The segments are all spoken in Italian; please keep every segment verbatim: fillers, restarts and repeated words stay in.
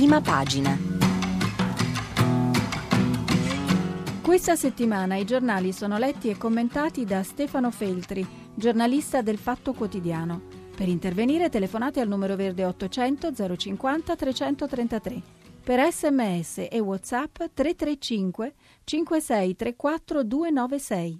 Prima pagina. Questa settimana i giornali sono letti e commentati da Stefano Feltri, giornalista del Fatto Quotidiano. Per intervenire telefonate al numero verde ottocento zero cinquanta trecentotrentatré. Per sms e WhatsApp tre tre cinque cinque sei tre quattro due nove sei.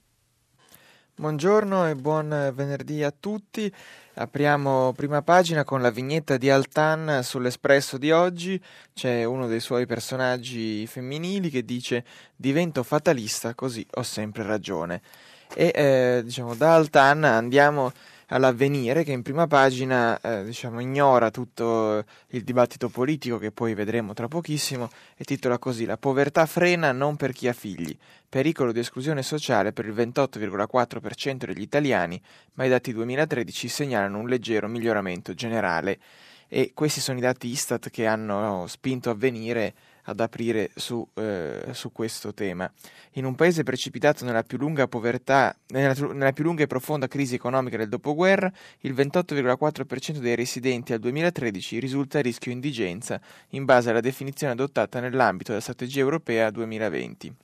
Buongiorno e buon venerdì a tutti. Apriamo prima pagina con la vignetta di Altan sull'Espresso di oggi. C'è uno dei suoi personaggi femminili che dice: divento fatalista, così ho sempre ragione. E eh, diciamo da Altan andiamo all'Avvenire, che in prima pagina eh, diciamo ignora tutto il dibattito politico che poi vedremo tra pochissimo e titola così: la povertà frena non per chi ha figli, pericolo di esclusione sociale per il ventotto virgola quattro per cento degli italiani, ma i dati duemilatredici segnalano un leggero miglioramento generale. E questi sono i dati Istat che hanno spinto Avvenire ad aprire su, eh, su questo tema. In un paese precipitato nella più lunga povertà, nella, nella più lunga e profonda crisi economica del dopoguerra, il ventotto virgola quattro per cento dei residenti al duemilatredici risulta a rischio indigenza, in base alla definizione adottata nell'ambito della strategia europea duemilaventi.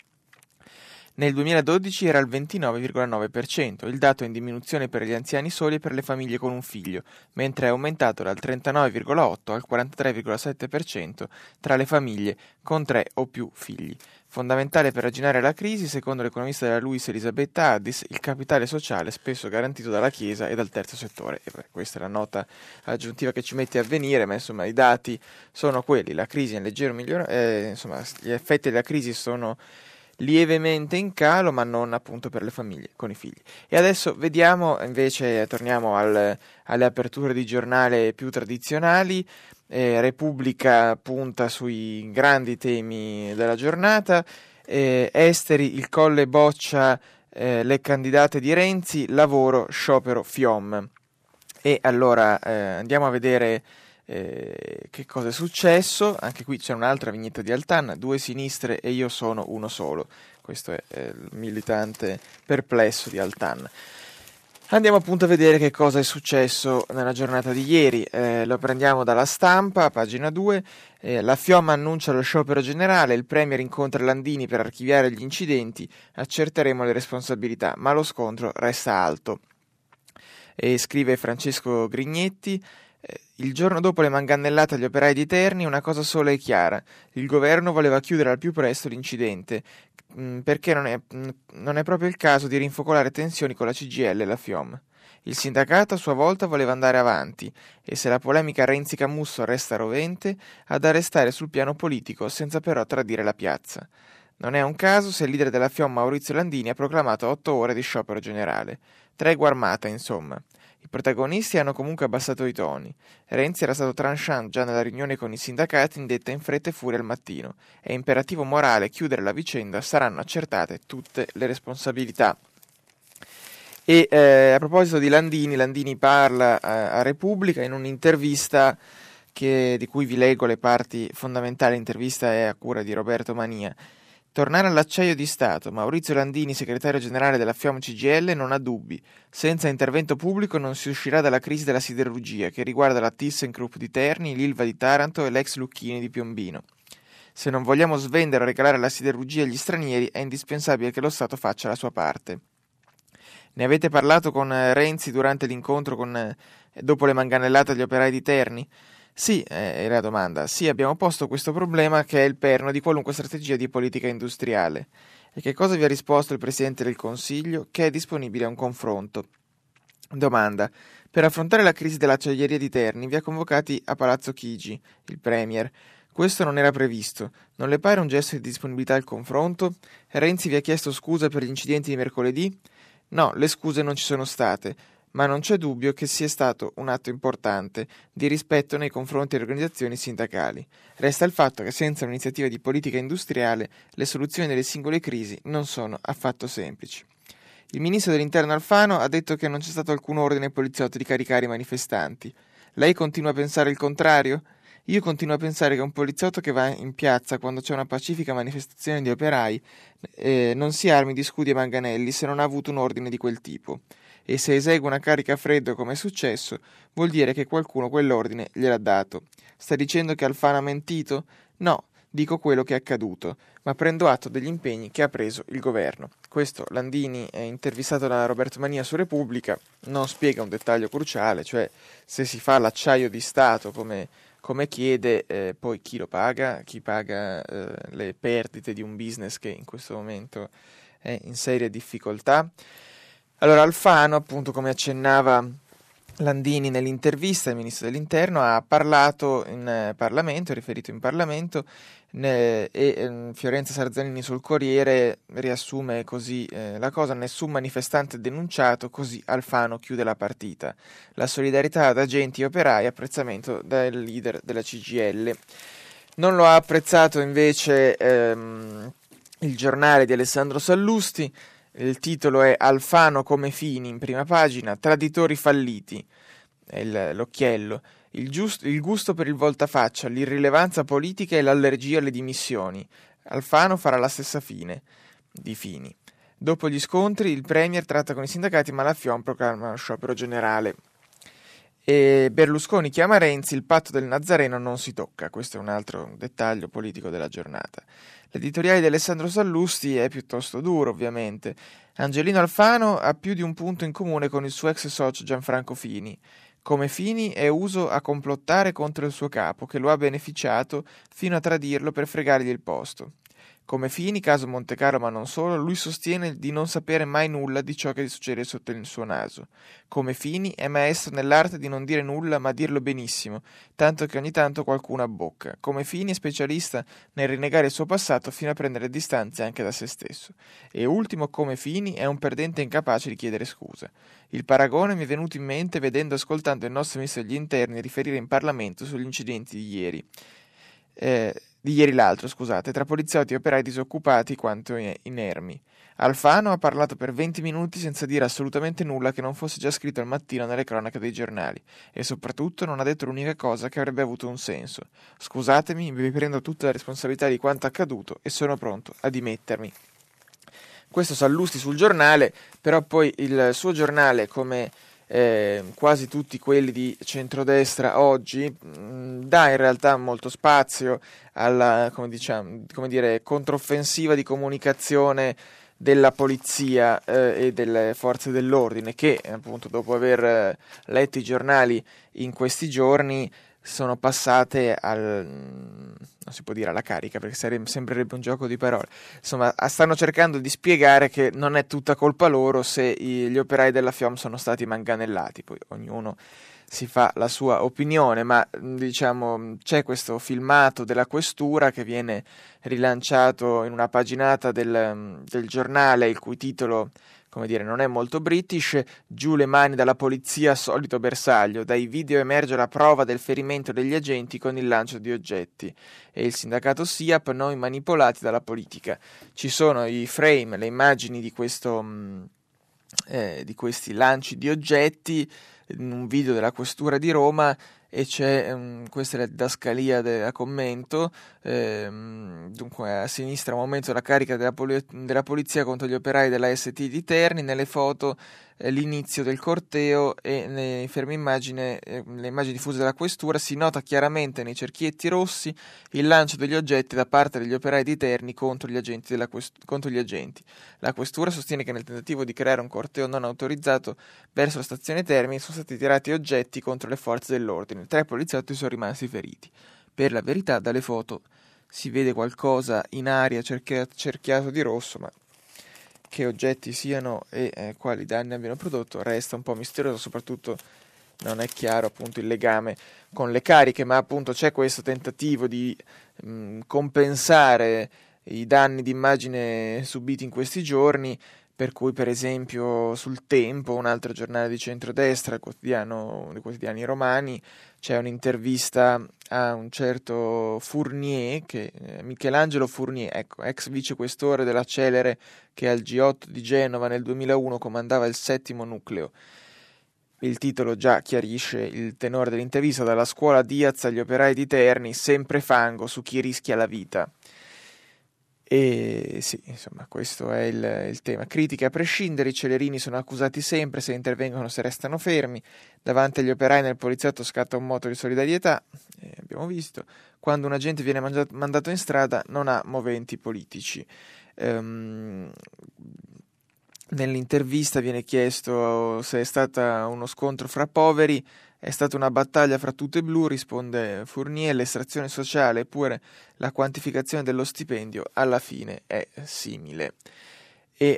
Nel duemiladodici era il ventinove virgola nove per cento, il dato è in diminuzione per gli anziani soli e per le famiglie con un figlio, mentre è aumentato dal trentanove virgola otto al quarantatré virgola sette per cento tra le famiglie con tre o più figli. Fondamentale per arginare la crisi, secondo l'economista della Luis Elisabetta Addis, il capitale sociale spesso garantito dalla Chiesa e dal terzo settore. E beh, questa è la nota aggiuntiva che ci mette a venire, ma insomma i dati sono quelli, la crisi è in leggero miglioramento, eh, insomma gli effetti della crisi sono lievemente in calo, ma non appunto per le famiglie con i figli. E adesso vediamo, invece torniamo al, alle aperture di giornale più tradizionali. eh, Repubblica punta sui grandi temi della giornata. eh, Esteri, il Colle boccia eh, le candidate di Renzi, lavoro, sciopero, F I O M. E allora eh, andiamo a vedere Eh, che cosa è successo. Anche qui c'è un'altra vignetta di Altan: due sinistre e io sono uno solo. Questo è, è il militante perplesso di Altan. Andiamo appunto a vedere che cosa è successo nella giornata di ieri. Eh, lo prendiamo dalla Stampa, pagina due. Eh, la F I O M annuncia lo sciopero generale, il premier incontra Landini per archiviare gli incidenti, accerteremo le responsabilità, ma lo scontro resta alto. E scrive Francesco Grignetti: il giorno dopo le mangannellate agli operai di Terni una cosa sola è chiara: il governo voleva chiudere al più presto l'incidente, perché non è, non è proprio il caso di rinfocolare tensioni con la C G I L e la F I O M. Il sindacato a sua volta voleva andare avanti e, se la polemica Renzi-Camusso resta rovente, ad arrestare sul piano politico senza però tradire la piazza. Non è un caso se il leader della F I O M Maurizio Landini ha proclamato otto ore di sciopero generale. Tregua armata, insomma. I protagonisti hanno comunque abbassato i toni. Renzi era stato tranchant già nella riunione con i sindacati indetta in fretta e furia al mattino. È imperativo morale chiudere la vicenda, saranno accertate tutte le responsabilità. E eh, a proposito di Landini, Landini parla a, a Repubblica in un'intervista che, di cui vi leggo le parti fondamentali. L'intervista è a cura di Roberto Mania. Tornare all'acciaio di Stato. Maurizio Landini, segretario generale della F I O M C G I L, non ha dubbi. Senza intervento pubblico non si uscirà dalla crisi della siderurgia, che riguarda la ThyssenKrupp di Terni, l'Ilva di Taranto e l'ex Lucchini di Piombino. Se non vogliamo svendere o regalare la siderurgia agli stranieri, è indispensabile che lo Stato faccia la sua parte. Ne avete parlato con Renzi durante l'incontro con, dopo le manganellate agli operai di Terni? Sì, è la domanda. Sì, abbiamo posto questo problema che è il perno di qualunque strategia di politica industriale. E che cosa vi ha risposto il Presidente del Consiglio? Che è disponibile a un confronto. Domanda: per affrontare la crisi dell'acciaieria di Terni vi ha convocati a Palazzo Chigi, il Premier. Questo non era previsto. Non le pare un gesto di disponibilità al confronto? Renzi vi ha chiesto scusa per gli incidenti di mercoledì? No, le scuse non ci sono state. Ma non c'è dubbio che sia stato un atto importante di rispetto nei confronti delle organizzazioni sindacali. Resta il fatto che senza un'iniziativa di politica industriale le soluzioni delle singole crisi non sono affatto semplici. Il ministro dell'Interno Alfano ha detto che non c'è stato alcun ordine ai poliziotti di caricare i manifestanti. Lei continua a pensare il contrario? Io continuo a pensare che un poliziotto che va in piazza quando c'è una pacifica manifestazione di operai eh, non si armi di scudi e manganelli se non ha avuto un ordine di quel tipo. e se esegue una carica a freddo come è successo, vuol dire che qualcuno quell'ordine gliel'ha dato. Sta dicendo che Alfano ha mentito? No, dico quello che è accaduto, ma prendo atto degli impegni che ha preso il governo. Questo Landini è intervistato da Roberto Mania su Repubblica, non spiega un dettaglio cruciale, cioè se si fa l'acciaio di Stato come, come chiede, eh, poi chi lo paga, chi paga eh, le perdite di un business che in questo momento è in seria difficoltà. Allora Alfano, appunto, come accennava Landini nell'intervista, il ministro dell'Interno ha parlato in eh, Parlamento, riferito in Parlamento, ne, e eh, Fiorenza Sarzanini sul Corriere riassume così eh, la cosa: nessun manifestante denunciato, così Alfano chiude la partita. La solidarietà ad agenti e operai, apprezzamento dal leader della C G I L. Non lo ha apprezzato invece ehm, il giornale di Alessandro Sallusti. Il titolo è Alfano come Fini, in prima pagina, traditori falliti, è il, l'occhiello, il, giusto, il gusto per il voltafaccia, l'irrilevanza politica e l'allergia alle dimissioni. Alfano farà la stessa fine di Fini. Dopo gli scontri il Premier tratta con i sindacati, ma la FIOM proclama lo sciopero generale. E Berlusconi chiama Renzi, il patto del Nazareno non si tocca. Questo è un altro dettaglio politico della giornata. L'editoriale di Alessandro Sallusti è piuttosto duro, ovviamente. Angelino Alfano ha più di un punto in comune con il suo ex socio Gianfranco Fini. Come Fini è uso a complottare contro il suo capo, che lo ha beneficiato fino a tradirlo per fregargli il posto. Come Fini, caso Montecarlo ma non solo, lui sostiene di non sapere mai nulla di ciò che succede sotto il suo naso. Come Fini è maestro nell'arte di non dire nulla ma dirlo benissimo, tanto che ogni tanto qualcuno abbocca. Come Fini è specialista nel rinnegare il suo passato fino a prendere distanze anche da se stesso. E ultimo, Come Fini è un perdente incapace di chiedere scusa. Il paragone mi è venuto in mente vedendo e ascoltando il nostro ministro degli interni riferire in Parlamento sugli incidenti di ieri. Eh, di ieri l'altro, scusate, tra poliziotti e operai disoccupati quanto inermi. Alfano ha parlato per venti minuti senza dire assolutamente nulla che non fosse già scritto al mattino nelle cronache dei giornali e soprattutto non ha detto l'unica cosa che avrebbe avuto un senso. Scusatemi, vi prendo tutta la responsabilità di quanto accaduto e sono pronto a dimettermi. Questo Sallusti sul giornale, però poi il suo giornale, come Eh, quasi tutti quelli di centrodestra oggi, mh, dà in realtà molto spazio alla, come diciamo, come dire, controffensiva di comunicazione della polizia eh, e delle forze dell'ordine, che appunto dopo aver eh, letto i giornali in questi giorni sono passate al, non si può dire alla carica perché sarebbe, sembrerebbe un gioco di parole, insomma stanno cercando di spiegare che non è tutta colpa loro se i, gli operai della FIOM sono stati manganellati, poi ognuno si fa la sua opinione, ma diciamo c'è questo filmato della questura che viene rilanciato in una paginata del, del giornale, il cui titolo, come dire, non è molto british: giù le mani dalla polizia, solito bersaglio, dai video emerge la prova del ferimento degli agenti con il lancio di oggetti, e il sindacato SIAP, noi manipolati dalla politica. Ci sono i frame, le immagini di questo mh, eh, di questi lanci di oggetti in un video della questura di Roma, e c'è um, questa è la didascalia de, a commento, ehm, dunque a sinistra un momento la carica della, poli- della polizia contro gli operai della S T di Terni, nelle foto eh, l'inizio del corteo, e nei fermi immagine, eh, le immagini diffuse dalla questura, si nota chiaramente nei cerchietti rossi il lancio degli oggetti da parte degli operai di Terni contro gli agenti della quest- contro gli agenti. La questura sostiene che nel tentativo di creare un corteo non autorizzato verso la stazione Termini sono stati tirati oggetti contro le forze dell'ordine. Tre poliziotti sono rimasti feriti. Per la verità, dalle foto si vede qualcosa in aria cerchia- cerchiato di rosso, ma che oggetti siano e eh, quali danni abbiano prodotto resta un po' misterioso, soprattutto non è chiaro appunto il legame con le cariche, ma appunto c'è questo tentativo di mh, compensare i danni d'immagine subiti in questi giorni, per cui per esempio sul Tempo, un altro giornale di centrodestra, il quotidiano, dei quotidiani romani, c'è un'intervista a un certo Fournier, che, eh, Michelangelo Fournier, ecco, ex vicequestore della Celere, che al G otto di Genova nel duemilauno comandava il settimo nucleo. Il titolo già chiarisce il tenore dell'intervista: dalla scuola Diaz agli operai di Terni, sempre fango su chi rischia la vita. E sì, insomma, questo è il, il tema. Critiche a prescindere, i Celerini sono accusati sempre, se intervengono se restano fermi. Davanti agli operai nel poliziotto scatta un moto di solidarietà, eh, abbiamo visto. Quando un agente viene mangiato, mandato in strada non ha moventi politici. Um, nell'intervista viene chiesto se è stato uno scontro fra poveri. È stata una battaglia fra tutte blu, risponde Fournier, l'estrazione sociale eppure la quantificazione dello stipendio alla fine è simile. E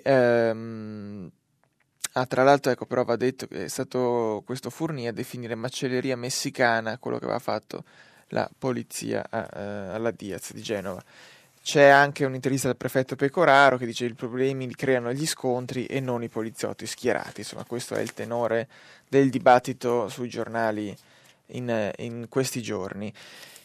ehm, ah, tra l'altro, ecco, però va detto che è stato questo Fournier a definire macelleria messicana quello che aveva fatto la polizia a, eh, alla Diaz di Genova. C'è anche un'intervista del prefetto Pecoraro che dice che i problemi li creano gli scontri e non i poliziotti schierati. Insomma, questo è il tenore del dibattito sui giornali in, in questi giorni.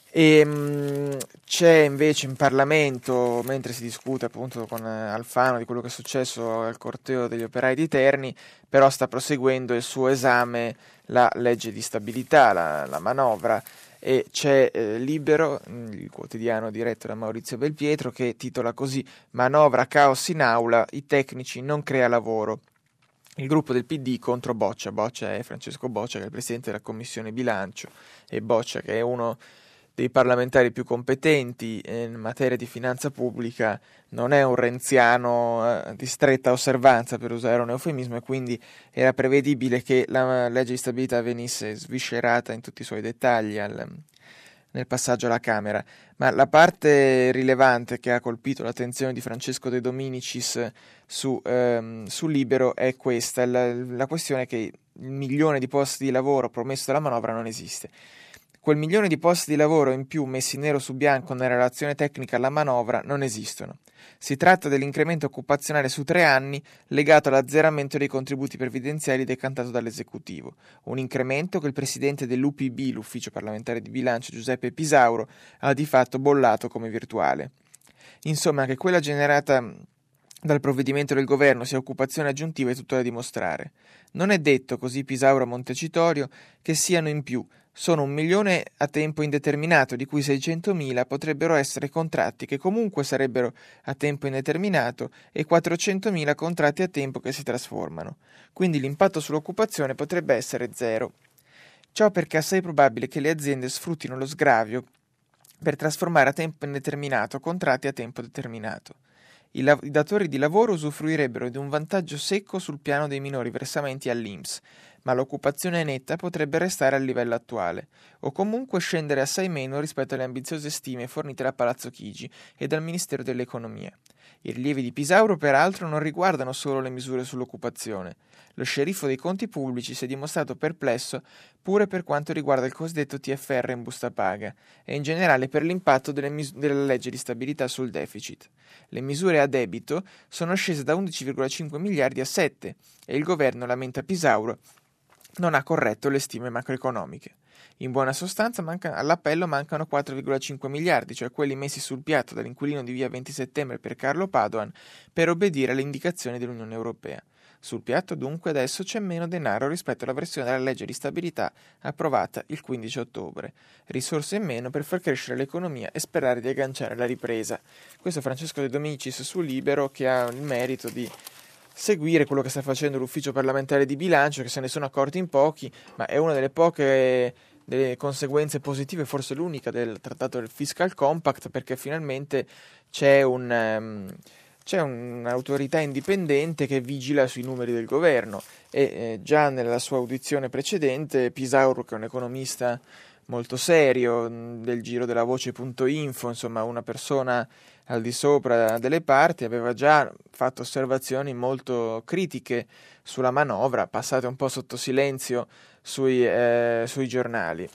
E mh, c'è invece in Parlamento, mentre si discute appunto con Alfano di quello che è successo al corteo degli operai di Terni, però sta proseguendo il suo esame la legge di stabilità, la, la manovra, e c'è eh, Libero, il quotidiano diretto da Maurizio Belpietro, che titola così: manovra caos in aula, i tecnici non crea lavoro. Il gruppo del P D contro Boccia. Boccia è Francesco Boccia, che è il presidente della commissione bilancio, e Boccia, che è uno dei parlamentari più competenti in materia di finanza pubblica, non è un renziano eh, di stretta osservanza, per usare un eufemismo, e quindi era prevedibile che la legge di stabilità venisse sviscerata in tutti i suoi dettagli al, nel passaggio alla Camera. Ma la parte rilevante che ha colpito l'attenzione di Francesco De Dominicis su, ehm, su Libero è questa: la, la questione che il milione di posti di lavoro promesso dalla manovra non esiste. Quel milione di posti di lavoro in più messi nero su bianco nella relazione tecnica alla manovra non esistono. Si tratta dell'incremento occupazionale su tre anni legato all'azzeramento dei contributi previdenziali decantato dall'esecutivo, un incremento che il presidente dell'U P B, l'Ufficio parlamentare di bilancio, Giuseppe Pisauro, ha di fatto bollato come virtuale. Insomma, che quella generata dal provvedimento del governo sia occupazione aggiuntiva è tutto da dimostrare. Non è detto, così Pisauro a Montecitorio, che siano in più. Sono un milione a tempo indeterminato, di cui seicentomila potrebbero essere contratti che comunque sarebbero a tempo indeterminato e quattrocentomila contratti a tempo che si trasformano. Quindi l'impatto sull'occupazione potrebbe essere zero. Ciò perché è assai probabile che le aziende sfruttino lo sgravio per trasformare a tempo indeterminato contratti a tempo determinato. I, lav- I datori di lavoro usufruirebbero di un vantaggio secco sul piano dei minori versamenti all'I N P S, ma l'occupazione netta potrebbe restare al livello attuale, o comunque scendere assai meno rispetto alle ambiziose stime fornite da Palazzo Chigi e dal Ministero dell'Economia. I rilievi di Pisauro, peraltro, non riguardano solo le misure sull'occupazione. Lo sceriffo dei conti pubblici si è dimostrato perplesso pure per quanto riguarda il cosiddetto T F R in busta paga e in generale per l'impatto delle mis- della legge di stabilità sul deficit. Le misure a debito sono scese da undici virgola cinque miliardi a sette e il governo, lamenta Pisauro, non ha corretto le stime macroeconomiche. In buona sostanza manca, all'appello mancano quattro virgola cinque miliardi, cioè quelli messi sul piatto dall'inquilino di via venti settembre per Carlo Padoan per obbedire alle indicazioni dell'Unione Europea. Sul piatto dunque adesso c'è meno denaro rispetto alla versione della legge di stabilità approvata il quindici ottobre. Risorse in meno per far crescere l'economia e sperare di agganciare la ripresa. Questo è Francesco De Dominicis su Libero, che ha il merito di seguire quello che sta facendo l'Ufficio parlamentare di bilancio, che se ne sono accorti in pochi, ma è una delle poche delle conseguenze positive, forse l'unica, del trattato del Fiscal Compact, perché finalmente c'è un... Um, c'è un'autorità indipendente che vigila sui numeri del governo e eh, già nella sua audizione precedente Pisauro, che è un economista molto serio, mh, del giro della voce.info, insomma una persona al di sopra delle parti, aveva già fatto osservazioni molto critiche sulla manovra, passate un po' sotto silenzio sui, eh, sui giornali.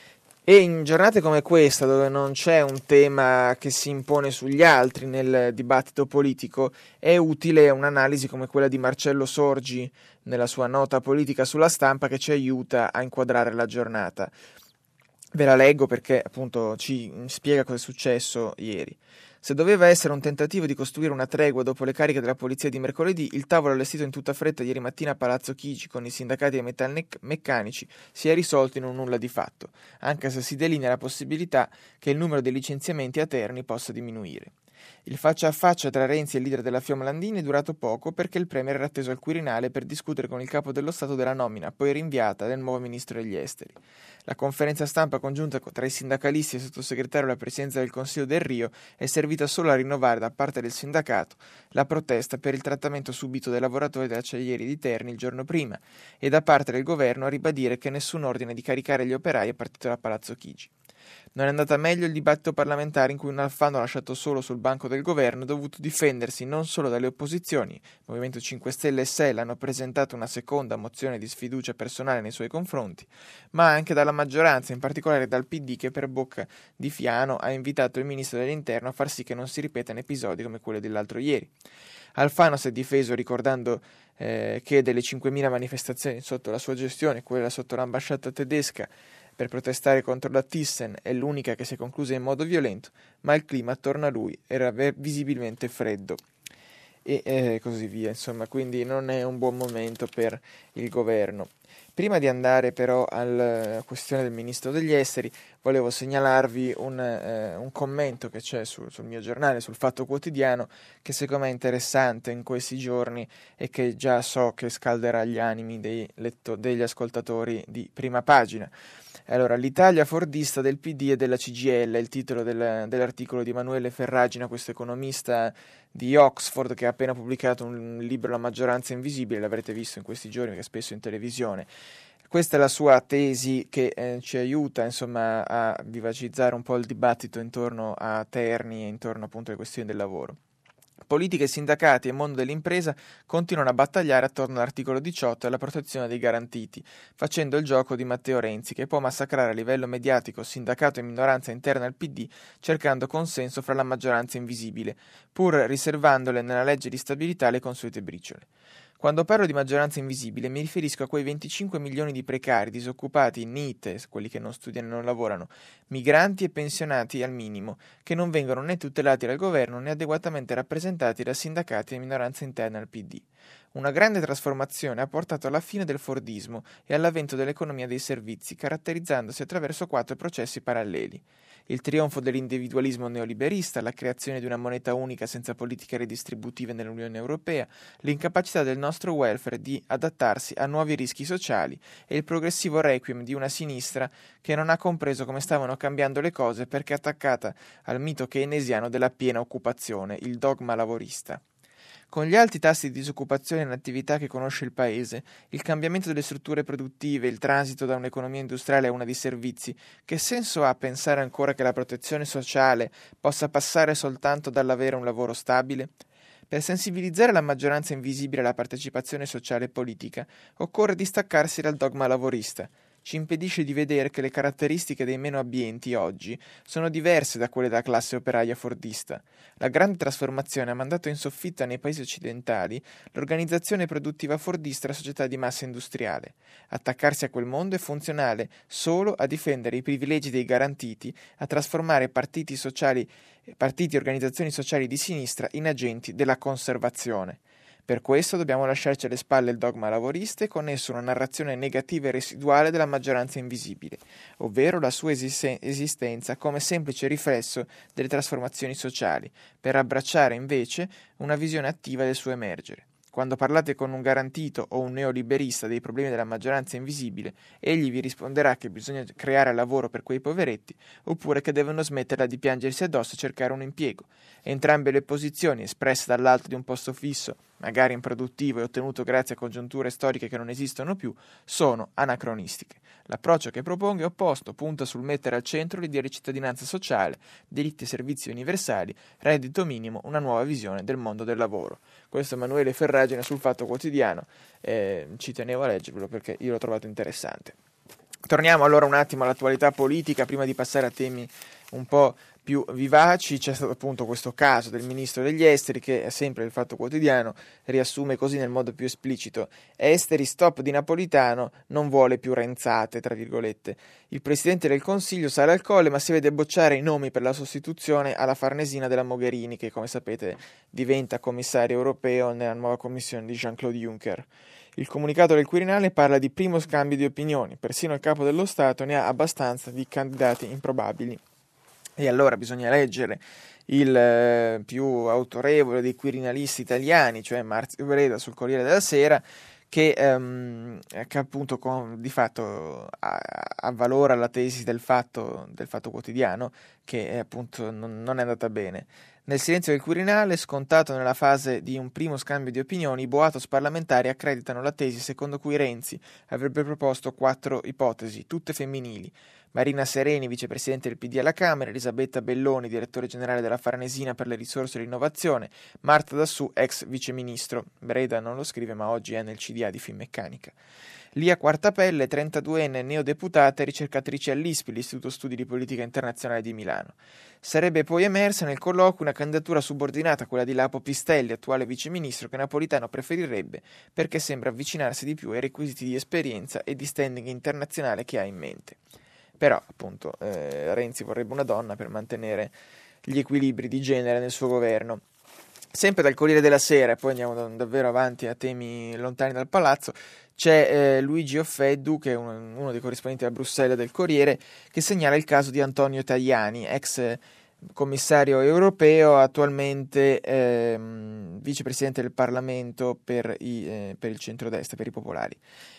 E in giornate come questa, dove non c'è un tema che si impone sugli altri nel dibattito politico, è utile un'analisi come quella di Marcello Sorgi nella sua nota politica sulla Stampa, che ci aiuta a inquadrare la giornata. Ve la leggo perché appunto ci spiega cosa è successo ieri. Se doveva essere un tentativo di costruire una tregua dopo le cariche della polizia di mercoledì, il tavolo allestito in tutta fretta ieri mattina a Palazzo Chigi con i sindacati dei metalmeccanici si è risolto in un nulla di fatto, anche se si delinea la possibilità che il numero dei licenziamenti a Terni possa diminuire. Il faccia a faccia tra Renzi e il leader della Fiumma Landini è durato poco perché il premier era atteso al Quirinale per discutere con il capo dello Stato della nomina, poi rinviata, del nuovo ministro degli esteri. La conferenza stampa congiunta tra i sindacalisti e il sottosegretario alla presidenza del Consiglio del Rio è servita solo a rinnovare da parte del sindacato la protesta per il trattamento subito dai lavoratori delle acciaierie di Terni il giorno prima e da parte del governo a ribadire che nessun ordine di caricare gli operai è partito da Palazzo Chigi. Non è andata meglio il dibattito parlamentare in cui un Alfano lasciato solo sul banco del governo ha dovuto difendersi non solo dalle opposizioni, Movimento cinque Stelle e S E L hanno presentato una seconda mozione di sfiducia personale nei suoi confronti, ma anche dalla maggioranza, in particolare dal P D che per bocca di Fiano ha invitato il ministro dell'Interno a far sì che non si ripetano episodi come quello dell'altro ieri. Alfano si è difeso ricordando eh, che delle cinquemila manifestazioni sotto la sua gestione, quella sotto l'ambasciata tedesca, per protestare contro la Thyssen è l'unica che si è conclusa in modo violento, ma il clima attorno a lui era visibilmente freddo e eh, così via, insomma, quindi non è un buon momento per il governo. Prima di andare però alla questione del ministro degli esteri, volevo segnalarvi un, eh, un commento che c'è sul, sul mio giornale, sul Fatto Quotidiano, che secondo me è interessante in questi giorni e che già so che scalderà gli animi dei letto- degli ascoltatori di Prima Pagina. Allora, l'Italia fordista del P D e della C G I L è il titolo del, dell'articolo di Emanuele Ferragina, questo economista di Oxford che ha appena pubblicato un libro La maggioranza invisibile, l'avrete visto in questi giorni, che è spesso in televisione. Questa è la sua tesi che eh, ci aiuta insomma a vivacizzare un po' il dibattito intorno a Terni e intorno appunto alle questioni del lavoro. Politiche, sindacati e mondo dell'impresa continuano a battagliare attorno all'articolo diciotto e alla protezione dei garantiti, facendo il gioco di Matteo Renzi, che può massacrare a livello mediatico sindacato e minoranza interna al P D, cercando consenso fra la maggioranza invisibile, pur riservandole nella legge di stabilità le consuete briciole. Quando parlo di maggioranza invisibile mi riferisco a quei venticinque milioni di precari, disoccupati, N I T, quelli che non studiano e non lavorano, migranti e pensionati al minimo, che non vengono né tutelati dal governo né adeguatamente rappresentati da sindacati e minoranza interna al P D. Una grande trasformazione ha portato alla fine del Fordismo e all'avvento dell'economia dei servizi, caratterizzandosi attraverso quattro processi paralleli. Il trionfo dell'individualismo neoliberista, la creazione di una moneta unica senza politiche redistributive nell'Unione Europea, l'incapacità del nostro welfare di adattarsi a nuovi rischi sociali e il progressivo requiem di una sinistra che non ha compreso come stavano cambiando le cose perché attaccata al mito keynesiano della piena occupazione, il dogma lavorista. Con gli alti tassi di disoccupazione in attività che conosce il Paese, il cambiamento delle strutture produttive, il transito da un'economia industriale a una di servizi, che senso ha pensare ancora che la protezione sociale possa passare soltanto dall'avere un lavoro stabile? Per sensibilizzare la maggioranza invisibile alla partecipazione sociale e politica, occorre distaccarsi dal dogma lavorista. Ci impedisce di vedere che le caratteristiche dei meno abbienti oggi sono diverse da quelle della classe operaia fordista. La grande trasformazione ha mandato in soffitta nei paesi occidentali l'organizzazione produttiva fordista e la società di massa industriale. Attaccarsi a quel mondo è funzionale solo a difendere i privilegi dei garantiti, a trasformare partiti sociali, partiti e organizzazioni sociali di sinistra in agenti della conservazione. Per questo dobbiamo lasciarci alle spalle il dogma lavorista e con esso una narrazione negativa e residuale della maggioranza invisibile, ovvero la sua esiste- esistenza come semplice riflesso delle trasformazioni sociali, per abbracciare invece una visione attiva del suo emergere. Quando parlate con un garantito o un neoliberista dei problemi della maggioranza invisibile, egli vi risponderà che bisogna creare lavoro per quei poveretti, oppure che devono smetterla di piangersi addosso e cercare un impiego. Entrambe le posizioni, espresse dall'alto di un posto fisso, magari improduttivo e ottenuto grazie a congiunture storiche che non esistono più, sono anacronistiche. L'approccio che propongo è opposto, punta sul mettere al centro l'idea di cittadinanza sociale, diritti e servizi universali, reddito minimo, una nuova visione del mondo del lavoro. Questo è Emanuele Ferragina sul Fatto Quotidiano, eh, ci tenevo a leggervelo perché io l'ho trovato interessante. Torniamo allora un attimo all'attualità politica prima di passare a temi un po' più vivaci. C'è stato appunto questo caso del ministro degli esteri che è sempre il Fatto Quotidiano riassume così nel modo più esplicito: esteri, stop di Napolitano, non vuole più renzate, tra virgolette. Il presidente del Consiglio sale al colle ma si vede bocciare i nomi per la sostituzione alla Farnesina della Mogherini, che come sapete diventa commissario europeo nella nuova commissione di Jean-Claude Juncker. Il comunicato del Quirinale parla di primo scambio di opinioni, persino il capo dello Stato ne ha abbastanza di candidati improbabili. E allora bisogna leggere il eh, più autorevole dei quirinalisti italiani, cioè Marzio Breda sul Corriere della Sera, che, ehm, che appunto con, di fatto avvalora la tesi del fatto, del Fatto Quotidiano, che eh, appunto non, non è andata bene. Nel silenzio del Quirinale, scontato nella fase di un primo scambio di opinioni, i boatos parlamentari accreditano la tesi secondo cui Renzi avrebbe proposto quattro ipotesi, tutte femminili. Marina Sereni, vicepresidente del P D alla Camera, Elisabetta Belloni, direttore generale della Farnesina per le risorse e l'innovazione, Marta Dassù, ex viceministro. Breda non lo scrive, ma oggi è nel C D A di Finmeccanica. Lia Quartapelle, trentaduenne neodeputata e ricercatrice all'I S P I, l'Istituto Studi di Politica Internazionale di Milano. Sarebbe poi emersa nel colloquio una candidatura subordinata a quella di Lapo Pistelli, attuale viceministro, che Napolitano preferirebbe perché sembra avvicinarsi di più ai requisiti di esperienza e di standing internazionale che ha in mente. Però, appunto, eh, Renzi vorrebbe una donna per mantenere gli equilibri di genere nel suo governo. Sempre dal Corriere della Sera, e poi andiamo da, davvero avanti a temi lontani dal palazzo, c'è eh, Luigi Offeddu, che è un, uno dei corrispondenti a Bruxelles del Corriere, che segnala il caso di Antonio Tajani, ex commissario europeo, attualmente eh, vicepresidente del Parlamento per, i, eh, per il centrodestra, per i popolari.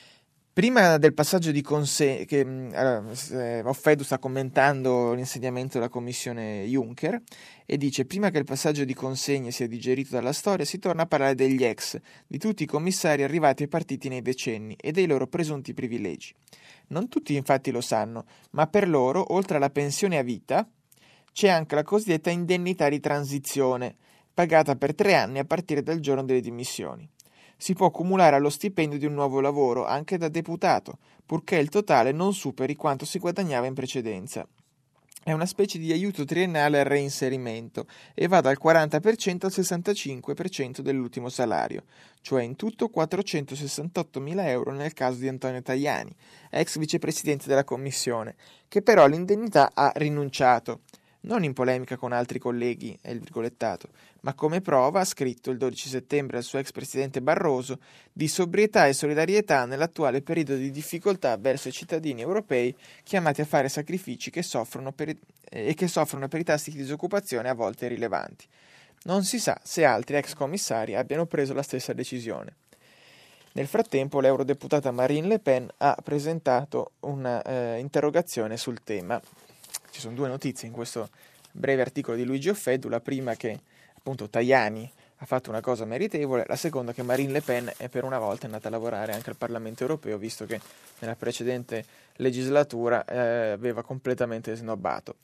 Prima del passaggio di consegna, che eh, Offeddu sta commentando l'insediamento della commissione Juncker e dice: prima che il passaggio di consegne sia digerito dalla storia, si torna a parlare degli ex, di tutti i commissari arrivati ai partiti nei decenni e dei loro presunti privilegi. Non tutti infatti lo sanno, ma per loro, oltre alla pensione a vita, c'è anche la cosiddetta indennità di transizione, pagata per tre anni a partire dal giorno delle dimissioni. Si può cumulare allo stipendio di un nuovo lavoro, anche da deputato, purché il totale non superi quanto si guadagnava in precedenza. È una specie di aiuto triennale al reinserimento e va dal quaranta per cento al sessantacinque per cento dell'ultimo salario, cioè in tutto quattrocentosessantottomila euro nel caso di Antonio Tajani, ex vicepresidente della commissione, che però all'indennità ha rinunciato. Non in polemica con altri colleghi, è il virgolettato, ma come prova, ha scritto il dodici settembre al suo ex presidente Barroso, di sobrietà e solidarietà nell'attuale periodo di difficoltà verso i cittadini europei chiamati a fare sacrifici che soffrono per, eh, e che soffrono per i tassi di disoccupazione a volte rilevanti. Non si sa se altri ex commissari abbiano preso la stessa decisione. Nel frattempo l'eurodeputata Marine Le Pen ha presentato una eh, interrogazione sul tema. Ci sono due notizie in questo breve articolo di Luigi Offeddu, la prima che appunto Tajani ha fatto una cosa meritevole, la seconda che Marine Le Pen è per una volta andata a lavorare anche al Parlamento europeo, visto che nella precedente legislatura eh, aveva completamente snobbato.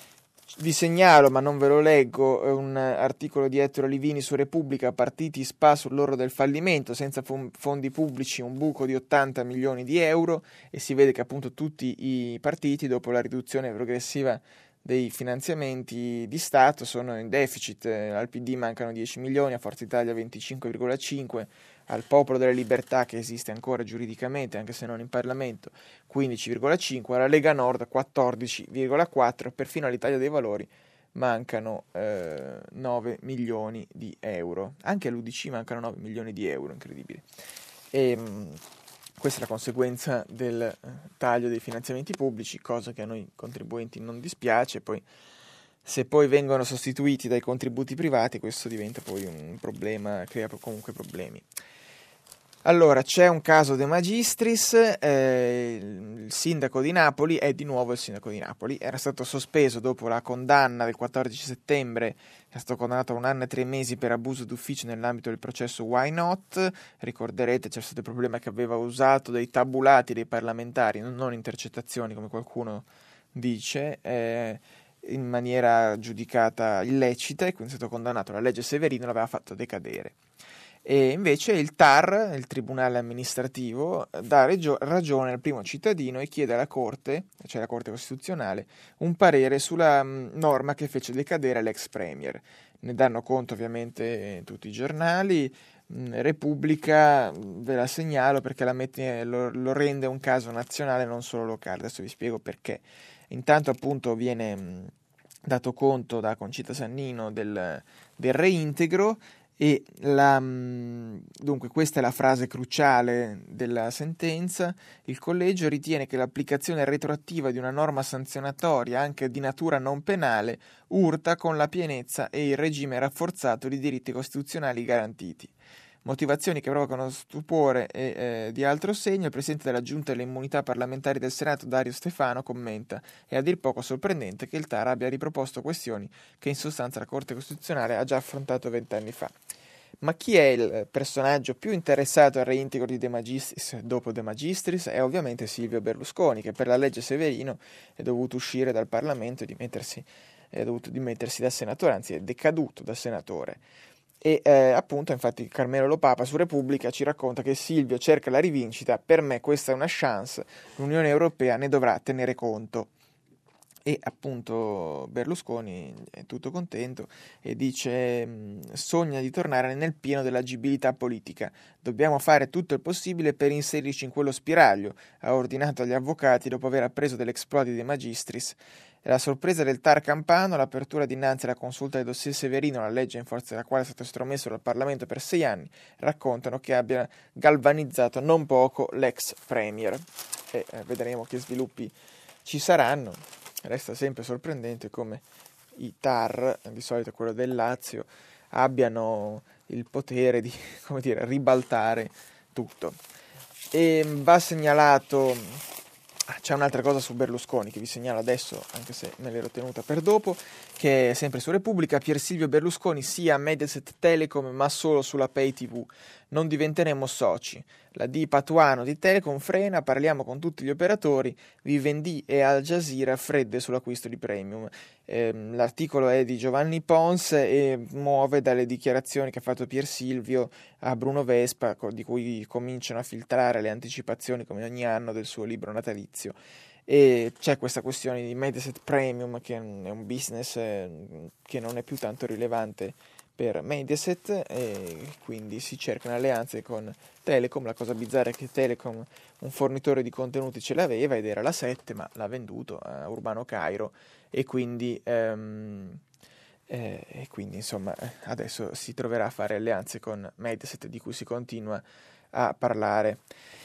Vi segnalo, ma non ve lo leggo, un articolo di Ettore Livini su Repubblica: partiti spa sull'orlo del fallimento, senza fondi pubblici un buco di ottanta milioni di euro, e si vede che appunto tutti i partiti dopo la riduzione progressiva dei finanziamenti di Stato sono in deficit. Al P D mancano dieci milioni, a Forza Italia venticinque virgola cinque, al Popolo della Libertà, che esiste ancora giuridicamente anche se non in Parlamento, quindici virgola cinque, alla Lega Nord quattordici virgola quattro, perfino all'Italia dei Valori mancano eh, nove milioni di euro. Anche all'U D C mancano nove milioni di euro, incredibile. E mh, questa è la conseguenza del eh, taglio dei finanziamenti pubblici, cosa che a noi contribuenti non dispiace. Poi, se poi vengono sostituiti dai contributi privati, questo diventa poi un problema, crea comunque problemi. Allora, c'è un caso De Magistris, eh, il sindaco di Napoli è di nuovo il sindaco di Napoli, era stato sospeso dopo la condanna del quattordici settembre, è stato condannato a un anno e tre mesi per abuso d'ufficio nell'ambito del processo Why Not. Ricorderete, c'è stato il problema che aveva usato dei tabulati dei parlamentari, non intercettazioni come qualcuno dice, eh, in maniera giudicata illecita, e quindi è stato condannato. La legge Severino l'aveva fatto decadere. E invece il T A R, il Tribunale Amministrativo, dà regio- ragione al primo cittadino e chiede alla Corte, cioè la Corte Costituzionale, un parere sulla mh, norma che fece decadere l'ex Premier. Ne danno conto ovviamente eh, tutti i giornali. mh, Repubblica, mh, ve la segnalo perché la mette, lo, lo rende un caso nazionale, non solo locale. Adesso vi spiego perché. Intanto appunto viene mh, dato conto da Concita Sannino del, del reintegro, E la, dunque questa è la frase cruciale della sentenza. Il collegio ritiene che l'applicazione retroattiva di una norma sanzionatoria, anche di natura non penale, urta con la pienezza e il regime rafforzato di diritti costituzionali garantiti. Motivazioni che provocano stupore e eh, di altro segno. Il presidente della Giunta delle Immunità Parlamentari del Senato, Dario Stefano, commenta: è a dir poco sorprendente che il T A R abbia riproposto questioni che in sostanza la Corte Costituzionale ha già affrontato vent'anni fa. Ma chi è il personaggio più interessato al reintegro di De Magistris dopo De Magistris? È ovviamente Silvio Berlusconi, che per la legge Severino è dovuto uscire dal Parlamento e dimettersi, è dovuto dimettersi da senatore, anzi è decaduto da senatore. E eh, appunto, infatti, Carmelo Lopapa su Repubblica ci racconta che Silvio cerca la rivincita. Per me questa è una chance, l'Unione Europea ne dovrà tenere conto. E appunto Berlusconi è tutto contento e dice: sogna di tornare nel pieno dell'agibilità politica, dobbiamo fare tutto il possibile per inserirci in quello spiraglio, ha ordinato agli avvocati dopo aver appreso dell'exploit di De Magistris. La sorpresa del T A R campano, l'apertura dinanzi alla consulta del dossier Severino, la legge in forza della quale è stato estromesso dal Parlamento per sei anni, raccontano che abbia galvanizzato non poco l'ex premier. E eh, vedremo che sviluppi ci saranno. Resta sempre sorprendente come i T A R, di solito quello del Lazio, abbiano il potere di, come dire, ribaltare tutto. E va segnalato... C'è un'altra cosa su Berlusconi che vi segnalo adesso, anche se me l'ero tenuta per dopo, che è sempre su Repubblica. Pier Silvio Berlusconi sia a Mediaset Telecom, ma solo sulla Pay tivù. Non diventeremo soci. La D Patuano di Telecom frena, parliamo con tutti gli operatori, Vivendi e Al Jazeera fredde sull'acquisto di Premium. Eh, l'articolo è di Giovanni Pons e muove dalle dichiarazioni che ha fatto Pier Silvio a Bruno Vespa, di cui cominciano a filtrare le anticipazioni come ogni anno del suo libro natalizio. E c'è questa questione di Mediaset Premium, che è un business che non è più tanto rilevante per Mediaset, e quindi si cercano alleanze con Telecom. La cosa bizzarra è che Telecom un fornitore di contenuti ce l'aveva ed era la sette, ma l'ha venduto a Urbano Cairo e quindi, ehm, eh, e quindi insomma adesso si troverà a fare alleanze con Mediaset, di cui si continua a parlare.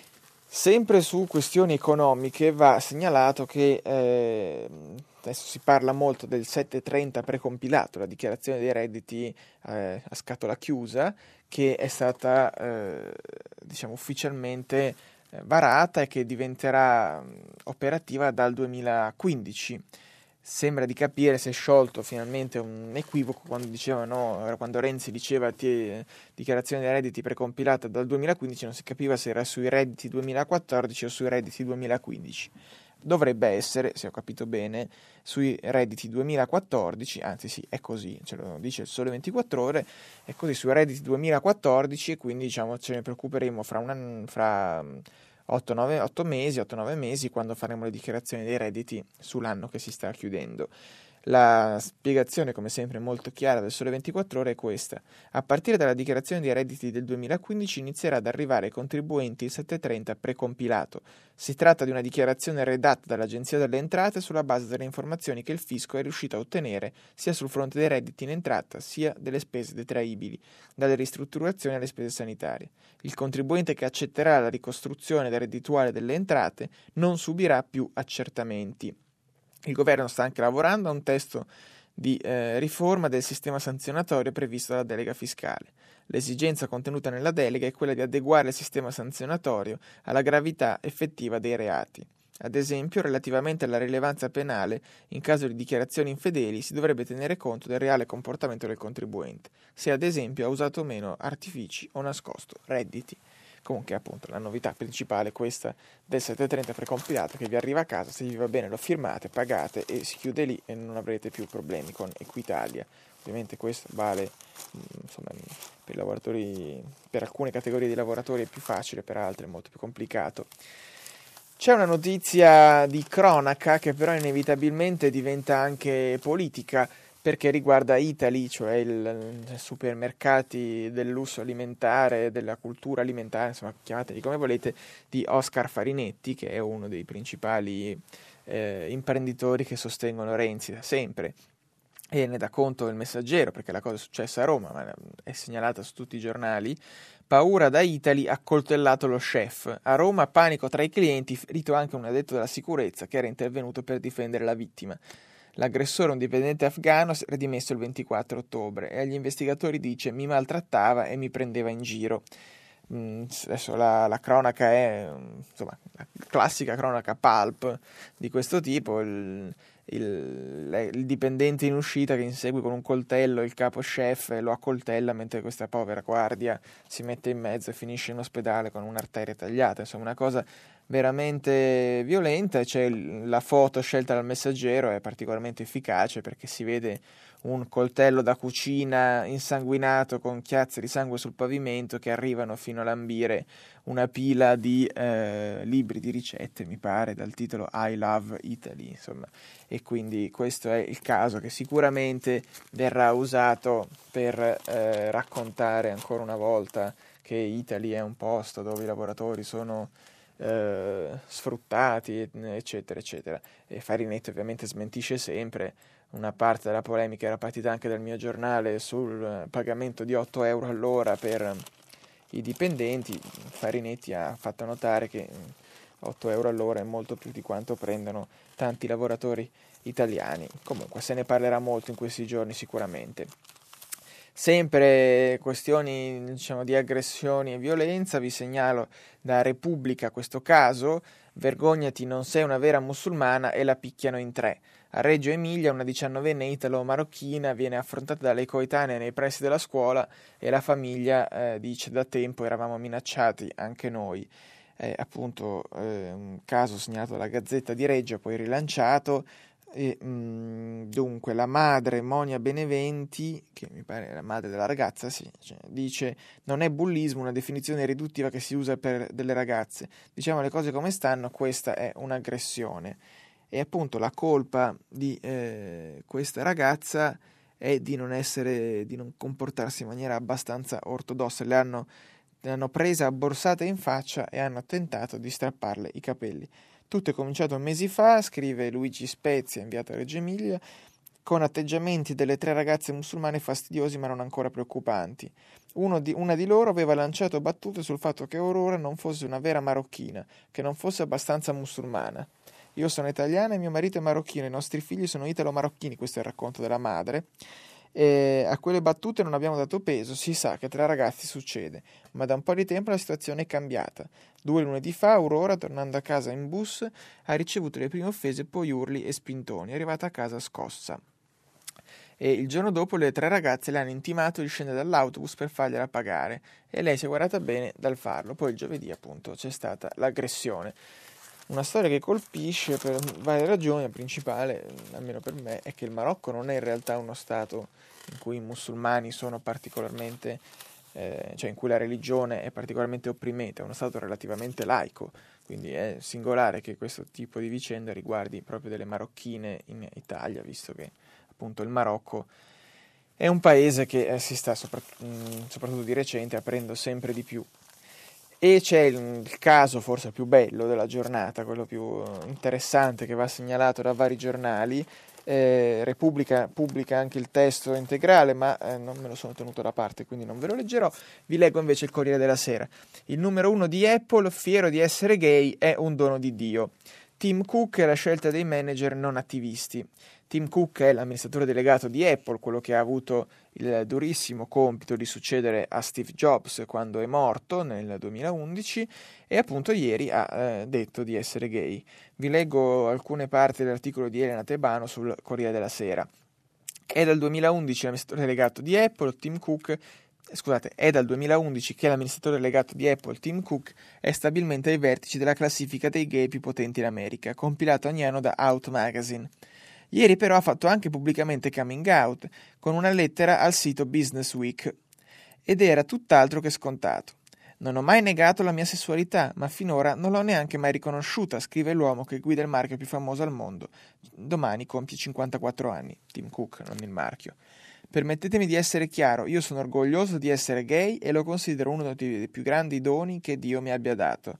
Sempre su questioni economiche va segnalato che eh, adesso si parla molto del settecentotrenta precompilato, la dichiarazione dei redditi eh, a scatola chiusa, che è stata eh, diciamo ufficialmente eh, varata e che diventerà mh, operativa dal duemilaquindici. Sembra di capire si è sciolto finalmente un equivoco quando dicevano, quando Renzi diceva ti, dichiarazione dei redditi precompilata dal duemilaquindici, non si capiva se era sui redditi duemilaquattordici o sui redditi duemilaquindici. Dovrebbe essere, se ho capito bene, sui redditi duemilaquattordici, anzi sì, è così, ce lo dice il Sole ventiquattro Ore, è così sui redditi duemilaquattordici, e quindi diciamo ce ne preoccuperemo fra un anno, fra otto mesi, otto nove mesi, quando faremo le dichiarazioni dei redditi sull'anno che si sta chiudendo. La spiegazione, come sempre molto chiara, del Sole ventiquattro Ore è questa: a partire dalla dichiarazione dei redditi del duemilaquindici inizierà ad arrivare ai contribuenti il settecentotrenta precompilato. Si tratta di una dichiarazione redatta dall'Agenzia delle Entrate sulla base delle informazioni che il fisco è riuscito a ottenere sia sul fronte dei redditi in entrata sia delle spese detraibili, dalle ristrutturazioni alle spese sanitarie. Il contribuente che accetterà la ricostruzione del reddituale delle entrate non subirà più accertamenti. Il governo sta anche lavorando a un testo di eh, riforma del sistema sanzionatorio previsto dalla delega fiscale. L'esigenza contenuta nella delega è quella di adeguare il sistema sanzionatorio alla gravità effettiva dei reati. Ad esempio, relativamente alla rilevanza penale, in caso di dichiarazioni infedeli si dovrebbe tenere conto del reale comportamento del contribuente, se ad esempio ha usato o meno artifici o nascosto redditi. Comunque, appunto, la novità principale è questa del settecentotrenta precompilato, che vi arriva a casa, se vi va bene lo firmate, pagate e si chiude lì e non avrete più problemi con Equitalia. Ovviamente questo vale insomma, per i lavoratori, per alcune categorie di lavoratori è più facile, per altre è molto più complicato. C'è una notizia di cronaca che però inevitabilmente diventa anche politica, perché riguarda Eataly, cioè i supermercati del lusso alimentare, della cultura alimentare, insomma chiamateli come volete, di Oscar Farinetti, che è uno dei principali eh, imprenditori che sostengono Renzi da sempre. e ne dà conto il Messaggero, perché la cosa è successa a Roma, ma è segnalata su tutti i giornali. Paura da Italy, accoltellato lo chef. A Roma panico tra i clienti, ferito anche un addetto della sicurezza che era intervenuto per difendere la vittima. L'aggressore, un dipendente afghano, si era dimesso il ventiquattro ottobre e agli investigatori dice mi maltrattava e mi prendeva in giro. Mm, adesso la, la cronaca è insomma la classica cronaca pulp di questo tipo, il, il, il dipendente in uscita che insegue con un coltello il capo chef e lo accoltella mentre questa povera guardia si mette in mezzo e finisce in ospedale con un'arteria tagliata. Insomma, una cosa veramente violenta. C'è la foto scelta dal Messaggero, è particolarmente efficace perché si vede un coltello da cucina insanguinato con chiazze di sangue sul pavimento che arrivano fino a lambire una pila di eh, libri di ricette, mi pare, dal titolo I Love Italy, insomma. E quindi questo è il caso che sicuramente verrà usato per eh, raccontare ancora una volta che Italy è un posto dove i lavoratori sono eh, sfruttati, eccetera, eccetera. E Farinetti ovviamente smentisce sempre. Una parte della polemica era partita anche dal mio giornale sul pagamento di otto euro all'ora per i dipendenti. Farinetti ha fatto notare che otto euro all'ora è molto più di quanto prendono tanti lavoratori italiani. Comunque se ne parlerà molto in questi giorni sicuramente. Sempre questioni, diciamo, di aggressioni e violenza, vi segnalo da Repubblica questo caso: vergognati, non sei una vera musulmana, e la picchiano in tre. A Reggio Emilia una diciannovenne italo-marocchina viene affrontata dalle coetanee nei pressi della scuola e la famiglia eh, dice da tempo eravamo minacciati anche noi. Eh, appunto eh, un caso segnalato dalla Gazzetta di Reggio, poi rilanciato. E, mh, dunque la madre Monia Beneventi, che mi pare è la madre della ragazza, sì, cioè, dice non è bullismo una definizione riduttiva che si usa per delle ragazze, diciamo le cose come stanno, questa è un'aggressione. E appunto la colpa di eh, questa ragazza è di non essere, di non comportarsi in maniera abbastanza ortodossa. Le hanno, le hanno presa abborsata in faccia e hanno tentato di strapparle i capelli. Tutto è cominciato mesi fa, scrive Luigi Spezia, inviato a Reggio Emilia, con atteggiamenti delle tre ragazze musulmane fastidiosi ma non ancora preoccupanti. Uno di, una di loro aveva lanciato battute sul fatto che Aurora non fosse una vera marocchina, che non fosse abbastanza musulmana. Io sono italiana e mio marito è marocchino, i nostri figli sono italo-marocchini, questo è il racconto della madre. E a quelle battute non abbiamo dato peso, si sa che tra ragazzi succede, ma da un po' di tempo la situazione è cambiata. Due lunedì fa Aurora, tornando a casa in bus, ha ricevuto le prime offese, poi urli e spintoni, è arrivata a casa scossa. E il giorno dopo le tre ragazze le hanno intimato di scendere dall'autobus per fargliela pagare e lei si è guardata bene dal farlo. Poi il giovedì appunto c'è stata l'aggressione. Una storia che colpisce per varie ragioni. La principale, almeno per me, è che il Marocco non è in realtà uno stato in cui i musulmani sono particolarmente, eh, cioè in cui la religione è particolarmente opprimenta, è uno stato relativamente laico, quindi è singolare che questo tipo di vicenda riguardi proprio delle marocchine in Italia, visto che appunto il Marocco è un paese che eh, si sta sopra, mh, soprattutto di recente aprendo sempre di più. E c'è il, il caso forse più bello della giornata, quello più interessante, che va segnalato da vari giornali. eh, Repubblica pubblica anche il testo integrale, ma eh, non me lo sono tenuto da parte, quindi non ve lo leggerò. Vi leggo invece il Corriere della Sera. Il numero uno di Apple, fiero di essere gay, è un dono di Dio. Tim Cook e la scelta dei manager non attivisti. Tim Cook è l'amministratore delegato di Apple, quello che ha avuto il durissimo compito di succedere a Steve Jobs quando è morto nel duemilaundici, e appunto ieri ha eh, detto di essere gay. Vi leggo alcune parti dell'articolo di Elena Tebano sul Corriere della Sera. È dal duemilaundici l'amministratore delegato di Apple, Tim Cook Scusate, è dal duemilaundici che l'amministratore delegato di Apple, Tim Cook, è stabilmente ai vertici della classifica dei gay più potenti in America, compilata ogni anno da Out Magazine. Ieri però ha fatto anche pubblicamente coming out, con una lettera al sito Business Week, ed era tutt'altro che scontato. Non ho mai negato la mia sessualità, ma finora non l'ho neanche mai riconosciuta, scrive l'uomo che guida il marchio più famoso al mondo. Domani compie cinquantaquattro anni, Tim Cook, non il marchio. Permettetemi di essere chiaro, io sono orgoglioso di essere gay e lo considero uno dei più grandi doni che Dio mi abbia dato.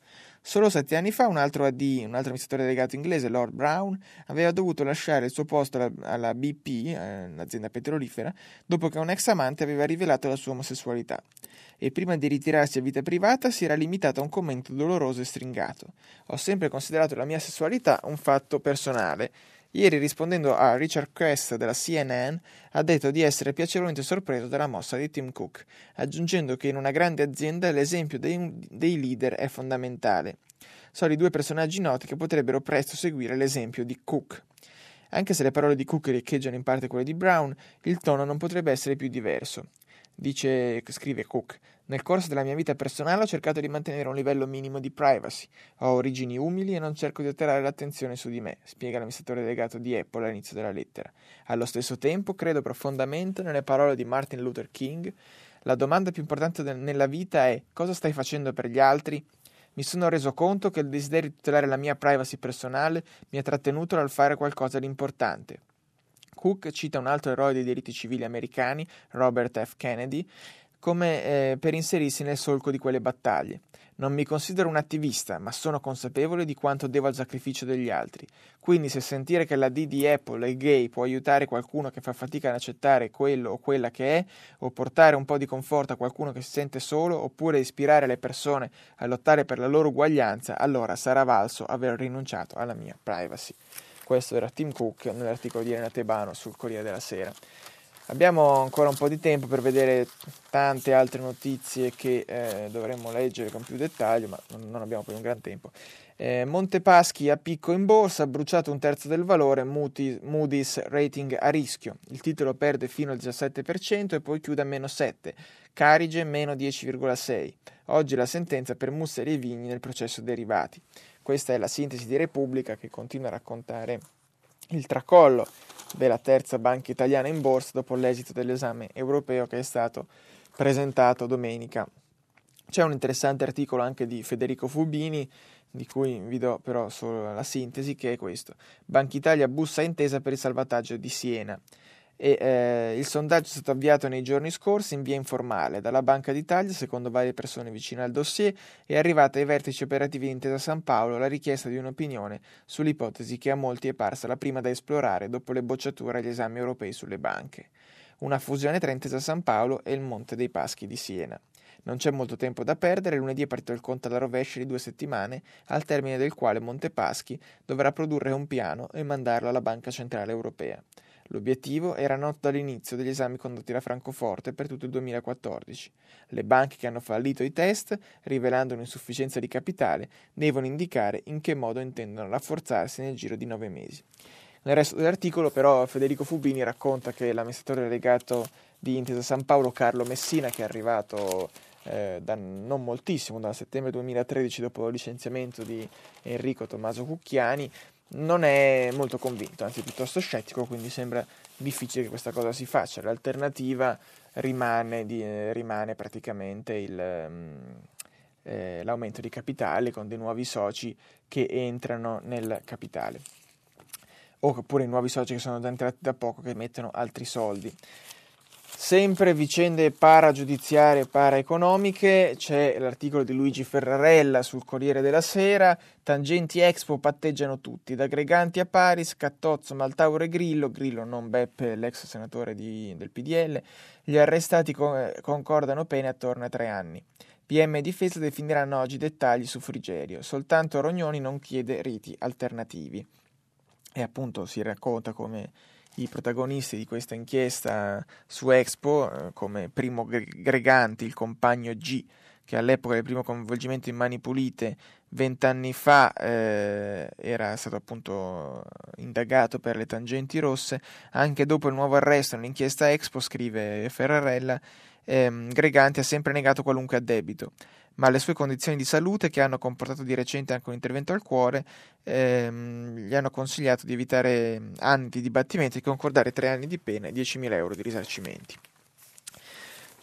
Solo sette anni fa un altro A D, un altro amministratore delegato inglese, Lord Brown, aveva dovuto lasciare il suo posto alla, alla B P, eh, l'azienda petrolifera, dopo che un ex amante aveva rivelato la sua omosessualità. E prima di ritirarsi a vita privata si era limitato a un commento doloroso e stringato. Ho sempre considerato la mia sessualità un fatto personale. Ieri, rispondendo a Richard Quest della C N N, ha detto di essere piacevolmente sorpreso dalla mossa di Tim Cook, aggiungendo che in una grande azienda l'esempio dei, dei leader è fondamentale. Sono i due personaggi noti che potrebbero presto seguire l'esempio di Cook. Anche se le parole di Cook riecheggiano in parte quelle di Brown, il tono non potrebbe essere più diverso. Dice, scrive Cook, nel corso della mia vita personale ho cercato di mantenere un livello minimo di privacy. Ho origini umili e non cerco di attirare l'attenzione su di me, spiega l'amministratore delegato di Apple all'inizio della lettera. Allo stesso tempo credo profondamente nelle parole di Martin Luther King. La domanda più importante nella vita è: cosa stai facendo per gli altri? Mi sono reso conto che il desiderio di tutelare la mia privacy personale mi ha trattenuto dal fare qualcosa di importante. Cook cita un altro eroe dei diritti civili americani, Robert F. Kennedy, come eh, per inserirsi nel solco di quelle battaglie. Non mi considero un attivista, ma sono consapevole di quanto devo al sacrificio degli altri. Quindi se sentire che la D di Apple è gay può aiutare qualcuno che fa fatica ad accettare quello o quella che è, o portare un po' di conforto a qualcuno che si sente solo, oppure ispirare le persone a lottare per la loro uguaglianza, allora sarà valso aver rinunciato alla mia privacy. Questo era Tim Cook nell'articolo di Elena Tebano sul Corriere della Sera. Abbiamo ancora un po' di tempo per vedere tante altre notizie che eh, dovremmo leggere con più dettaglio, ma non abbiamo poi un gran tempo. Eh, Montepaschi a picco in borsa, bruciato un terzo del valore, Moody's rating a rischio. Il titolo perde fino al diciassette per cento e poi chiude a meno sette per cento. Carige meno dieci virgola sei per cento. Oggi la sentenza per Mussari e Vigni nel processo derivati. Questa è la sintesi di Repubblica, che continua a raccontare il tracollo della terza banca italiana in borsa dopo l'esito dell'esame europeo che è stato presentato domenica. C'è un interessante articolo anche di Federico Fubini, di cui vi do però solo la sintesi, che è questo: Banca Italia bussa intesa per il salvataggio di Siena. E, eh, il sondaggio è stato avviato nei giorni scorsi in via informale. Dalla Banca d'Italia, secondo varie persone vicine al dossier, è arrivata ai vertici operativi di Intesa San Paolo la richiesta di un'opinione sull'ipotesi che a molti è parsa la prima da esplorare dopo le bocciature agli esami europei sulle banche: una fusione tra Intesa San Paolo e il Monte dei Paschi di Siena. Non c'è molto tempo da perdere. Lunedì è partito il conto alla rovescia di due settimane, al termine del quale Montepaschi dovrà produrre un piano e mandarlo alla Banca Centrale Europea. L'obiettivo era noto dall'inizio degli esami condotti da Francoforte per tutto il duemilaquattordici. Le banche che hanno fallito i test, rivelando un'insufficienza di capitale, devono indicare in che modo intendono rafforzarsi nel giro di nove mesi. Nel resto dell'articolo, però, Federico Fubini racconta che l'amministratore delegato di Intesa San Paolo, Carlo Messina, che è arrivato eh, da non moltissimo, dal settembre duemilatredici, dopo il licenziamento di Enrico Tommaso Cucchiani, non è molto convinto, anzi piuttosto scettico, quindi sembra difficile che questa cosa si faccia. L'alternativa rimane, di, eh, rimane praticamente il, eh, l'aumento di capitale con dei nuovi soci che entrano nel capitale, oppure i nuovi soci che sono entrati da poco che mettono altri soldi. Sempre vicende paragiudiziarie, paraeconomiche. C'è l'articolo di Luigi Ferrarella sul Corriere della Sera: tangenti Expo patteggiano tutti, da Greganti a Paris, Cattozzo, Maltauro e Grillo, Grillo non Beppe, l'ex senatore di, del P D L, gli arrestati con, concordano pene attorno a tre anni. P M e Difesa definiranno oggi dettagli su Frigerio, soltanto Rognoni non chiede riti alternativi. E appunto si racconta come i protagonisti di questa inchiesta su Expo, eh, come Primo Greganti, il compagno G, che all'epoca del primo coinvolgimento in Mani Pulite, vent'anni fa, eh, era stato appunto indagato per le tangenti rosse. Anche dopo il nuovo arresto nell'inchiesta Expo, scrive Ferrarella, ehm, Greganti ha sempre negato qualunque addebito, ma le sue condizioni di salute, che hanno comportato di recente anche un intervento al cuore, ehm, gli hanno consigliato di evitare anni di dibattimenti e concordare tre anni di pena e diecimila euro di risarcimenti.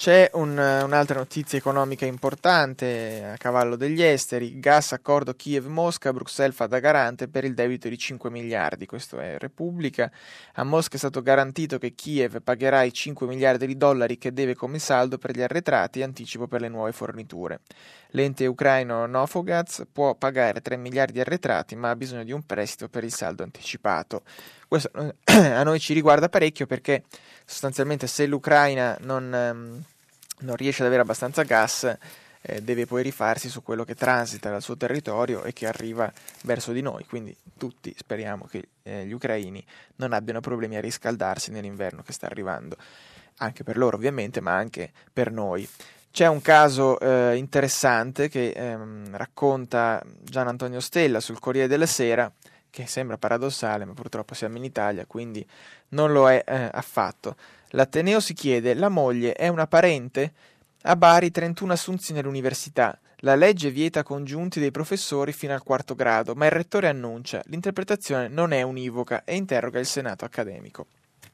C'è un, un'altra notizia economica importante a cavallo degli esteri: gas, accordo Kiev-Mosca, Bruxelles fa da garante per il debito di cinque miliardi, questo è Repubblica. A Mosca è stato garantito che Kiev pagherà i cinque miliardi di dollari che deve come saldo per gli arretrati e anticipo per le nuove forniture. L'ente ucraino Nofogaz può pagare tre miliardi arretrati ma ha bisogno di un prestito per il saldo anticipato. Questo a noi ci riguarda parecchio perché sostanzialmente se l'Ucraina non, ehm, non riesce ad avere abbastanza gas, eh, deve poi rifarsi su quello che transita dal suo territorio e che arriva verso di noi. Quindi tutti speriamo che eh, gli ucraini non abbiano problemi a riscaldarsi nell'inverno che sta arrivando, anche per loro ovviamente, ma anche per noi. C'è un caso eh, interessante che ehm, racconta Gian Antonio Stella sul Corriere della Sera, che sembra paradossale, ma purtroppo siamo in Italia, quindi non lo è eh, affatto. L'Ateneo si chiede: la moglie è una parente? A Bari trentuno assunzioni all'università. La legge vieta congiunti dei professori fino al quarto grado, ma il rettore annuncia: l'interpretazione non è univoca e interroga il senato accademico.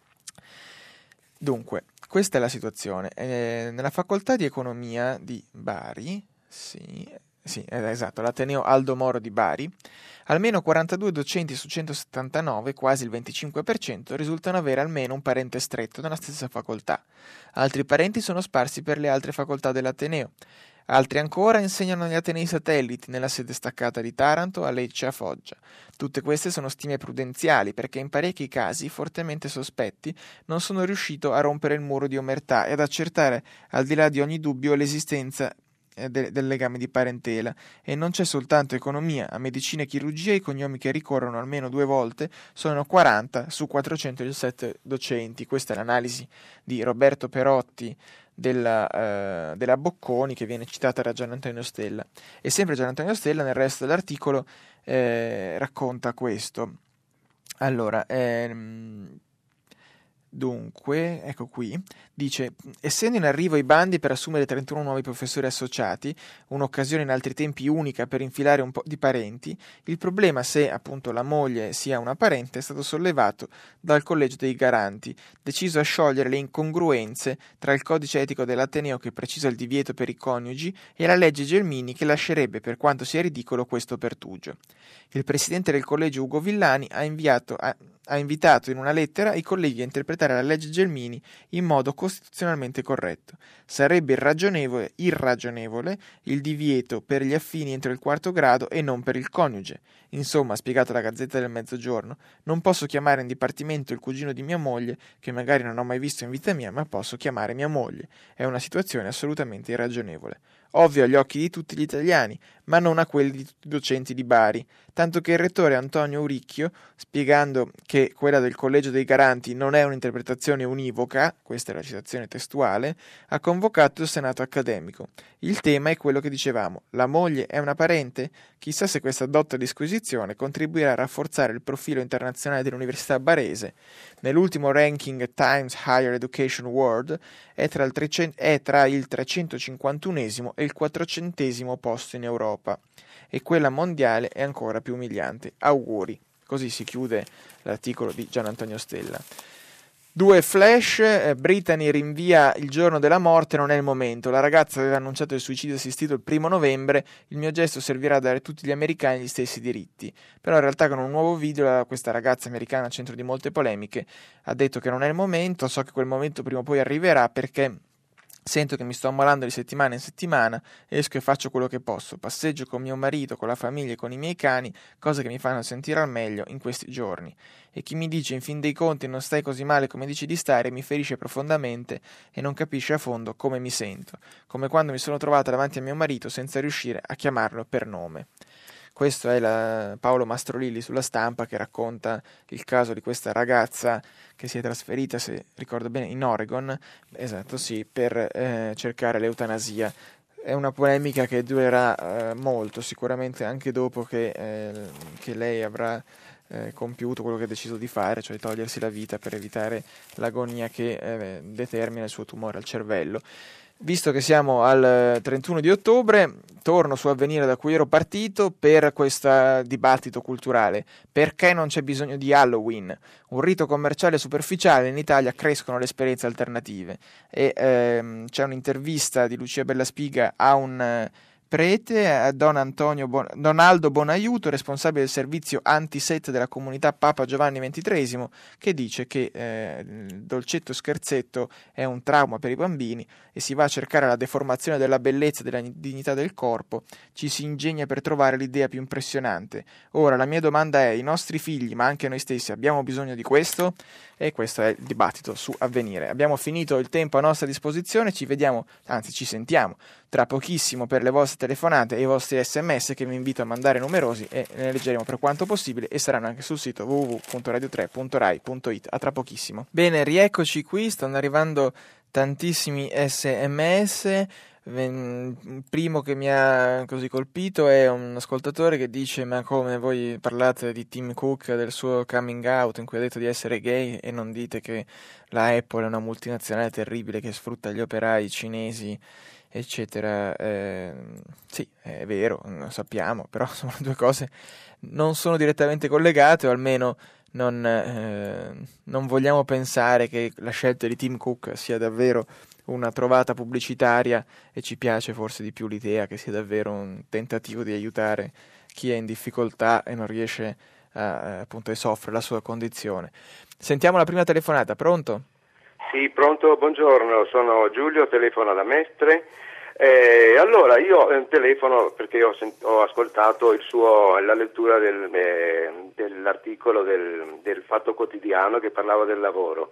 Dunque, questa è la situazione. Eh, nella facoltà di economia di Bari, sì, sì, esatto, l'Ateneo Aldo Moro di Bari, almeno quarantadue docenti su centosettantanove, quasi il venticinque per cento, risultano avere almeno un parente stretto nella stessa facoltà. Altri parenti sono sparsi per le altre facoltà dell'Ateneo. Altri ancora insegnano negli Atenei satelliti, nella sede staccata di Taranto, a Lecce e a Foggia. Tutte queste sono stime prudenziali, perché in parecchi casi, fortemente sospetti, non sono riuscito a rompere il muro di omertà e ad accertare, al di là di ogni dubbio, l'esistenza De, del legame di parentela, e non c'è soltanto economia, a medicina e chirurgia i cognomi che ricorrono almeno due volte sono quaranta su quattrocentodiciassette docenti. Questa è l'analisi di Roberto Perotti della, eh, della Bocconi, che viene citata da Gian Antonio Stella, e sempre Gian Antonio Stella nel resto dell'articolo eh, racconta questo. Allora, ehm, Dunque, ecco qui, dice: essendo in arrivo i bandi per assumere trentuno nuovi professori associati, un'occasione in altri tempi unica per infilare un po' di parenti, il problema se appunto la moglie sia una parente è stato sollevato dal Collegio dei Garanti, deciso a sciogliere le incongruenze tra il codice etico dell'Ateneo che precisa il divieto per i coniugi e la legge Gelmini che lascerebbe, per quanto sia ridicolo, questo pertugio. Il presidente del collegio Ugo Villani ha, inviato, ha, ha invitato in una lettera i colleghi a interpretare la legge Gelmini in modo costituzionalmente corretto. Sarebbe irragionevole, irragionevole il divieto per gli affini entro il quarto grado e non per il coniuge. Insomma, ha spiegato la Gazzetta del Mezzogiorno, non posso chiamare in dipartimento il cugino di mia moglie, che magari non ho mai visto in vita mia, ma posso chiamare mia moglie. È una situazione assolutamente irragionevole. Ovvio agli occhi di tutti gli italiani, ma non a quelli di tutti i docenti di Bari, tanto che il rettore Antonio Uricchio, spiegando che quella del Collegio dei Garanti non è un'interpretazione univoca, questa è la citazione testuale, ha convocato il Senato accademico. Il tema è quello che dicevamo: la moglie è una parente? Chissà se questa dotta disquisizione contribuirà a rafforzare il profilo internazionale dell'Università barese. Nell'ultimo ranking Times Higher Education World è tra il, trecento, è tra il trecentocinquantunesimo e il quattrocentesimo posto in Europa, e quella mondiale è ancora più umiliante. Auguri. Così si chiude l'articolo di Gian Antonio Stella. Due flash, eh, Brittany rinvia il giorno della morte, non è il momento. La ragazza aveva annunciato il suicidio assistito il primo novembre, il mio gesto servirà a dare a tutti gli americani gli stessi diritti. Però in realtà con un nuovo video questa ragazza americana, al centro di molte polemiche, ha detto che non è il momento, so che quel momento prima o poi arriverà perché sento che mi sto ammalando di settimana in settimana, esco e faccio quello che posso, passeggio con mio marito, con la famiglia e con i miei cani, cose che mi fanno sentire al meglio in questi giorni. E chi mi dice in fin dei conti non stai così male come dici di stare mi ferisce profondamente e non capisce a fondo come mi sento, come quando mi sono trovata davanti a mio marito senza riuscire a chiamarlo per nome. Questo è la Paolo Mastrolilli sulla Stampa, che racconta il caso di questa ragazza che si è trasferita, se ricordo bene, in Oregon, esatto sì, per eh, cercare l'eutanasia. È una polemica che durerà eh, molto, sicuramente anche dopo che, eh, che lei avrà eh, compiuto quello che ha deciso di fare, cioè togliersi la vita per evitare l'agonia che eh, determina il suo tumore al cervello. visto che siamo al trentuno di ottobre, torno su Avvenire da cui ero partito per questo dibattito culturale. Perché non c'è bisogno di Halloween? Un rito commerciale superficiale, in Italia crescono le esperienze alternative. E ehm, c'è un'intervista di Lucia Bellaspiga a un prete, a Don Antonio Bon- Donaldo Bonaiuto, responsabile del servizio anti-set della comunità Papa Giovanni ventitreesimo, che dice che eh, il dolcetto scherzetto è un trauma per i bambini e si va a cercare la deformazione della bellezza e della dignità del corpo, ci si ingegna per trovare l'idea più impressionante. Ora la mia domanda è: i nostri figli, ma anche noi stessi, abbiamo bisogno di questo? E questo è il dibattito su Avvenire. Abbiamo finito il tempo a nostra disposizione, ci vediamo, anzi ci sentiamo tra pochissimo per le vostre telefonate e i vostri sms, che vi invito a mandare numerosi, e ne leggeremo per quanto possibile e saranno anche sul sito w w w punto radio tre punto rai punto it. A tra pochissimo. Bene, rieccoci qui, stanno arrivando tantissimi sms. Il primo che mi ha così colpito è un ascoltatore che dice: ma come voi parlate di Tim Cook, del suo coming out in cui ha detto di essere gay, e non dite che la Apple è una multinazionale terribile che sfrutta gli operai cinesi, eccetera. Eh, sì, è vero, lo sappiamo, però sono due cose, non sono direttamente collegate, o almeno non, eh, non vogliamo pensare che la scelta di Tim Cook sia davvero una trovata pubblicitaria, e ci piace forse di più l'idea che sia davvero un tentativo di aiutare chi è in difficoltà e non riesce a, appunto, e soffre la sua condizione. Sentiamo la prima telefonata. Pronto? Sì, pronto, buongiorno, sono Giulio, telefono da Mestre. Eh, allora, io eh, telefono perché ho, sent- ho ascoltato il suo, la lettura del, eh, dell'articolo del, del Fatto Quotidiano che parlava del lavoro.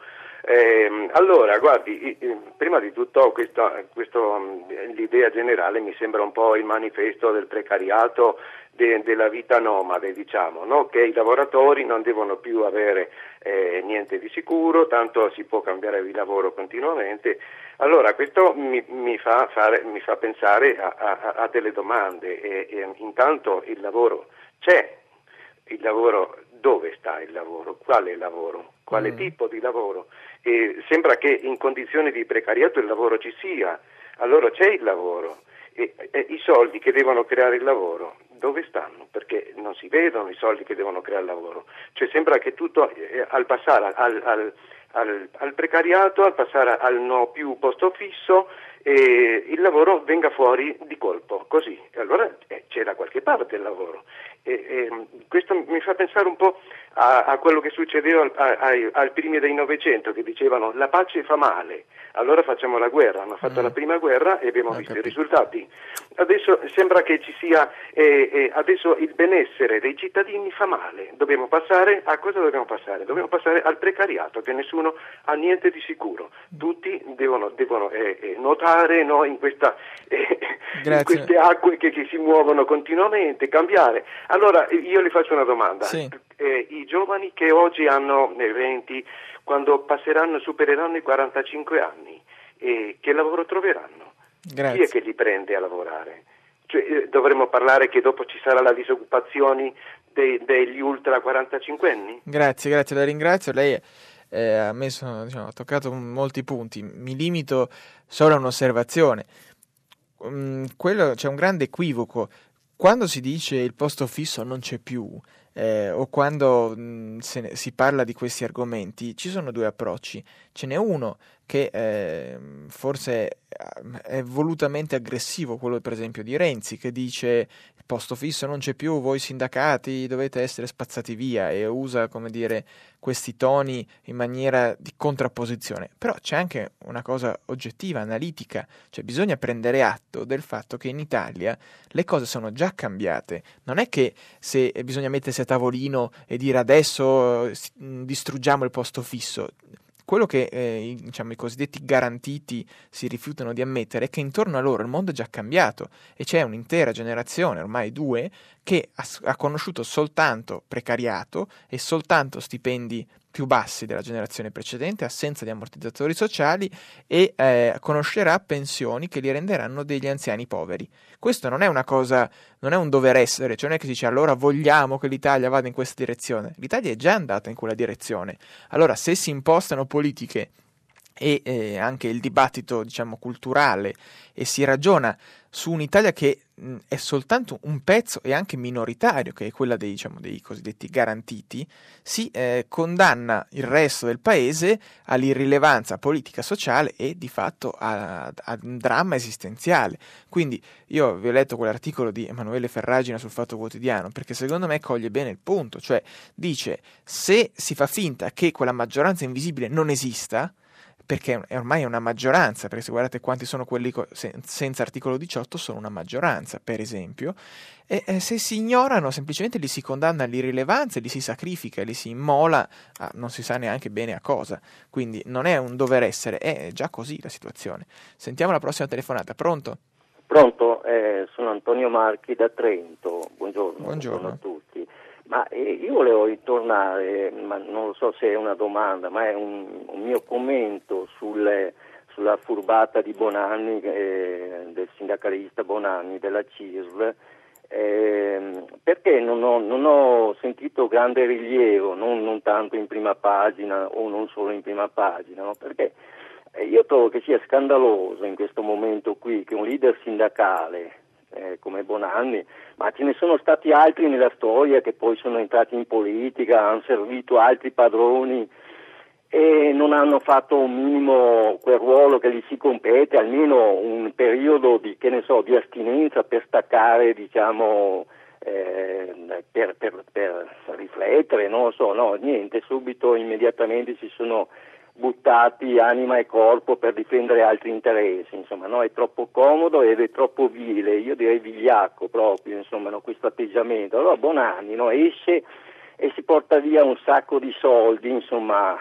Eh, allora, guardi, prima di tutto questa, questo, l'idea generale mi sembra un po' il manifesto del precariato, de, della vita nomade, diciamo, no? Che i lavoratori non devono più avere eh, niente di sicuro, tanto si può cambiare di lavoro continuamente. Allora, questo mi, mi, fa, fare, mi fa pensare a, a, a delle domande. E, e, intanto il lavoro c'è, il lavoro, dove sta il lavoro? Quale lavoro? Quale mm. tipo di lavoro? E sembra che in condizioni di precariato il lavoro ci sia, allora c'è il lavoro. E, e i soldi che devono creare il lavoro dove stanno? Perché non si vedono i soldi che devono creare il lavoro. Cioè sembra che tutto eh, al passare al, al, al, al precariato, al passare al no più posto fisso, eh, il lavoro venga fuori di colpo, così. E allora eh, c'è da qualche parte il lavoro. E, e, questo mi fa pensare un po' a, a quello che succedeva al, a, al primi dei Novecento, che dicevano la pace fa male, allora facciamo la guerra. Hanno fatto mm. la prima guerra e abbiamo ah, visto capito. i risultati. Adesso sembra che ci sia, eh, eh, adesso il benessere dei cittadini fa male. Dobbiamo passare, a cosa dobbiamo passare? Dobbiamo passare al precariato, che nessuno ha niente di sicuro. Tutti devono, devono eh, eh, nuotare, no, in, questa, eh, in queste acque che, che si muovono continuamente, cambiare. Allora io le faccio una domanda. Sì. Eh, i giovani che oggi hanno venti, quando passeranno, supereranno i quarantacinque anni, eh, che lavoro troveranno? Grazie. Chi è che li prende a lavorare? Cioè, eh, dovremmo parlare che dopo ci sarà la disoccupazione dei, degli ultra quarantacinquenni? Grazie, grazie, la ringrazio. Lei eh, ha messo, diciamo, ha toccato molti punti. Mi limito solo a un'osservazione. Um, quello, c'è un grande equivoco. Quando si dice il posto fisso non c'è più, eh, o quando mh, se ne, si parla di questi argomenti, ci sono due approcci. Ce n'è uno che eh, forse è volutamente aggressivo, quello per esempio di Renzi, che dice il posto fisso non c'è più, voi sindacati dovete essere spazzati via, e usa, come dire, questi toni in maniera di contrapposizione. Però c'è anche una cosa oggettiva, analitica, cioè bisogna prendere atto del fatto che in Italia le cose sono già cambiate. Non è che se bisogna mettersi a tavolino e dire adesso distruggiamo il posto fisso. Quello che eh, diciamo, i cosiddetti garantiti si rifiutano di ammettere è che intorno a loro il mondo è già cambiato, e c'è un'intera generazione, ormai due, che ha, ha conosciuto soltanto precariato e soltanto stipendi più bassi della generazione precedente, assenza di ammortizzatori sociali, e eh, conoscerà pensioni che li renderanno degli anziani poveri. Questo non è una cosa, non è un dover essere, cioè non è che si dice allora vogliamo che l'Italia vada in questa direzione. L'Italia è già andata in quella direzione. Allora, se si impostano politiche e eh, anche il dibattito, diciamo, culturale, e si ragiona su un'Italia che mh, è soltanto un pezzo e anche minoritario, che è quella dei, diciamo, dei cosiddetti garantiti, si eh, condanna il resto del paese all'irrilevanza politica, sociale e di fatto a, a un dramma esistenziale. Quindi io vi ho letto quell'articolo di Emanuele Ferragina sul Fatto Quotidiano, perché secondo me coglie bene il punto, cioè dice: se si fa finta che quella maggioranza invisibile non esista, perché è ormai una maggioranza, perché se guardate quanti sono quelli co- se- senza articolo diciotto, sono una maggioranza, per esempio, e eh, se si ignorano semplicemente li si condanna all'irrilevanza, li si sacrifica, li si immola, a, non si sa neanche bene a cosa, quindi non è un dover essere, è già così la situazione. Sentiamo la prossima telefonata, pronto? Pronto, eh, sono Antonio Marchi da Trento, buongiorno, Buongiorno. buongiorno a tutti. Ma eh, io volevo ritornare, ma non lo so se è una domanda, ma è un, un mio commento sulle, sulla furbata di Bonanni, eh, del sindacalista Bonanni della C I S L, eh, perché non ho, non ho sentito grande rilievo, non, non tanto in prima pagina o non solo in prima pagina, no? Perché io trovo che sia scandaloso in questo momento qui che un leader sindacale eh, come Bonanni, ma ce ne sono stati altri nella storia che poi sono entrati in politica, hanno servito altri padroni e non hanno fatto un minimo quel ruolo che gli si compete, almeno un periodo di, che ne so, di astinenza per staccare, diciamo, eh, per, per, per riflettere, non lo so, no, niente, subito, immediatamente si sono buttati anima e corpo per difendere altri interessi, insomma, no, è troppo comodo ed è troppo vile, io direi vigliacco proprio, insomma, no, questo atteggiamento. Allora Bonanni, no, esce e si porta via un sacco di soldi, insomma,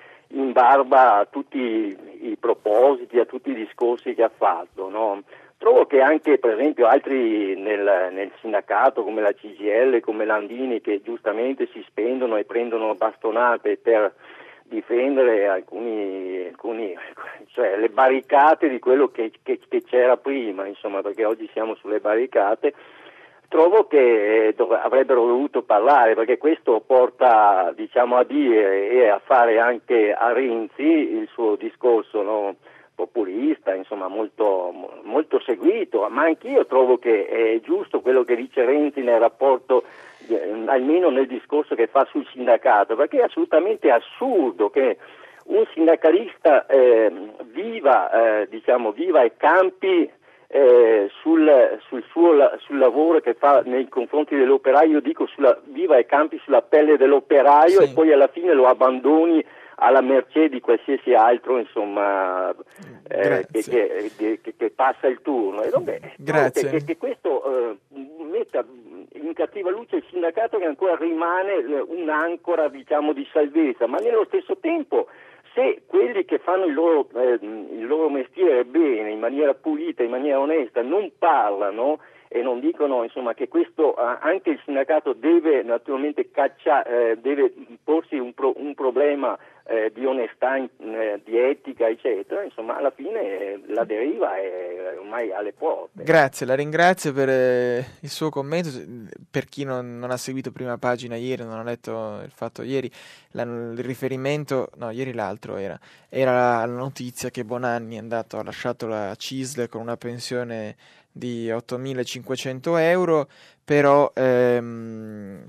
in barba a tutti i propositi, a tutti i discorsi che ha fatto, no? Trovo che anche, per esempio, altri nel, nel sindacato come la C G I L, come Landini, che giustamente si spendono e prendono bastonate per difendere alcuni, alcuni cioè le barricate di quello che, che, che c'era prima, insomma, perché oggi siamo sulle barricate. Trovo che dov- avrebbero dovuto parlare, perché questo porta, diciamo, a dire e a fare anche a Renzi il suo discorso, no, populista, insomma, molto, molto seguito, ma anch'io trovo che è giusto quello che dice Renzi nel rapporto, eh, almeno nel discorso che fa sul sindacato, perché è assolutamente assurdo che un sindacalista eh, viva, eh, diciamo, viva e campi Eh, sul, sul suo sul lavoro che fa nei confronti dell'operaio, dico sulla, viva e campi sulla pelle dell'operaio, sì, e poi alla fine lo abbandoni alla mercé di qualsiasi altro, insomma, eh, che, che, che, che passa il turno. E vabbè, Grazie. Che, che questo eh, metta in cattiva luce il sindacato, che ancora rimane un'ancora, diciamo, di salvezza, ma nello stesso tempo, se quelli che fanno il loro, eh, il loro mestiere bene, in maniera pulita, in maniera onesta, non parlano e non dicono, insomma, che questo eh, anche il sindacato deve naturalmente caccia, eh, deve porsi un, pro, un problema eh, di onestà, eh, di etica, eccetera, insomma, alla fine eh, la deriva è ormai alle porte. Grazie, la ringrazio per eh, il suo commento. Per chi non, non ha seguito prima pagina ieri, non ha letto il Fatto ieri, la, il riferimento, no, ieri l'altro era, era la, la notizia che Bonanni è andato, ha lasciato la C I S L con una pensione di ottomilacinquecento euro, però ehm,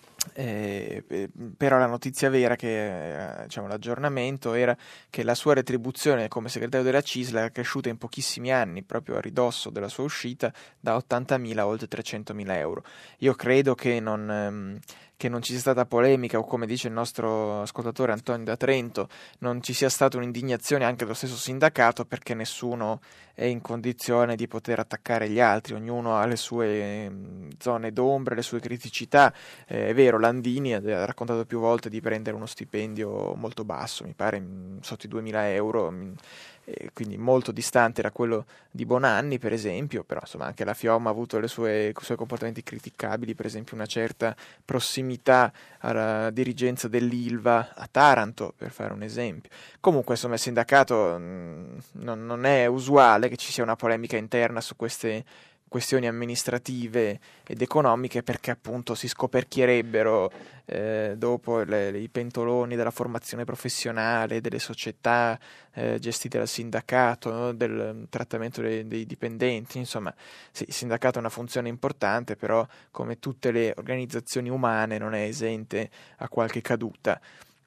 Eh, però la notizia vera, che eh, diciamo l'aggiornamento, era che la sua retribuzione come segretario della C I S L era cresciuta in pochissimi anni, proprio a ridosso della sua uscita, da ottantamila a oltre trecentomila euro. Io credo che non, ehm, che non ci sia stata polemica, o come dice il nostro ascoltatore Antonio da Trento, non ci sia stata un'indignazione anche dello stesso sindacato, perché nessuno è in condizione di poter attaccare gli altri, ognuno ha le sue eh, zone d'ombra, le sue criticità. Eh, è vero, Landini ha raccontato più volte di prendere uno stipendio molto basso, mi pare sotto i duemila euro, eh, quindi molto distante da quello di Bonanni, per esempio, però insomma anche la Fiom ha avuto le sue, i suoi comportamenti criticabili, per esempio una certa prossimità alla dirigenza dell'Ilva a Taranto, per fare un esempio. Comunque, insomma, il sindacato mh, non, non è usuale che ci sia una polemica interna su queste questioni amministrative ed economiche, perché appunto si scoperchierebbero eh, dopo le, i pentoloni della formazione professionale, delle società eh, gestite dal sindacato, no? Del trattamento dei, dei dipendenti. Insomma, sì, il sindacato ha una funzione importante, però come tutte le organizzazioni umane non è esente a qualche caduta,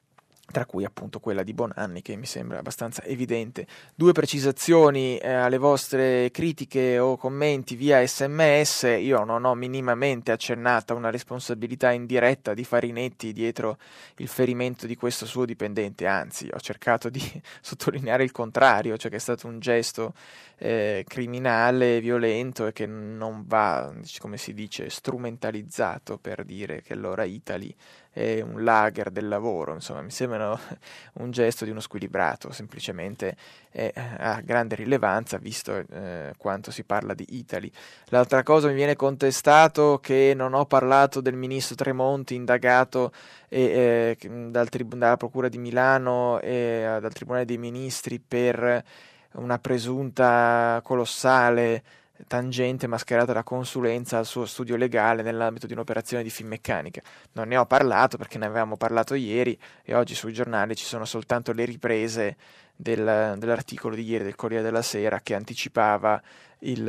tra cui appunto quella di Bonanni, che mi sembra abbastanza evidente. Due precisazioni eh, alle vostre critiche o commenti via sms. Io non ho minimamente accennata una responsabilità indiretta di Farinetti dietro il ferimento di questo suo dipendente, anzi ho cercato di sottolineare il contrario, cioè che è stato un gesto eh, criminale, violento, e che non va, come si dice, strumentalizzato per dire che allora Italy è un lager del lavoro. Insomma, mi sembrano un gesto di uno squilibrato, semplicemente è, ha grande rilevanza visto eh, quanto si parla di Italy. L'altra cosa, mi viene contestato che non ho parlato del ministro Tremonti indagato e, eh, dal trib- dalla Procura di Milano e eh, dal Tribunale dei Ministri per una presunta colossale tangente mascherata da consulenza al suo studio legale nell'ambito di un'operazione di Finmeccanica. Non ne ho parlato perché ne avevamo parlato ieri e oggi sui giornali ci sono soltanto le riprese del, dell'articolo di ieri del Corriere della Sera che anticipava il,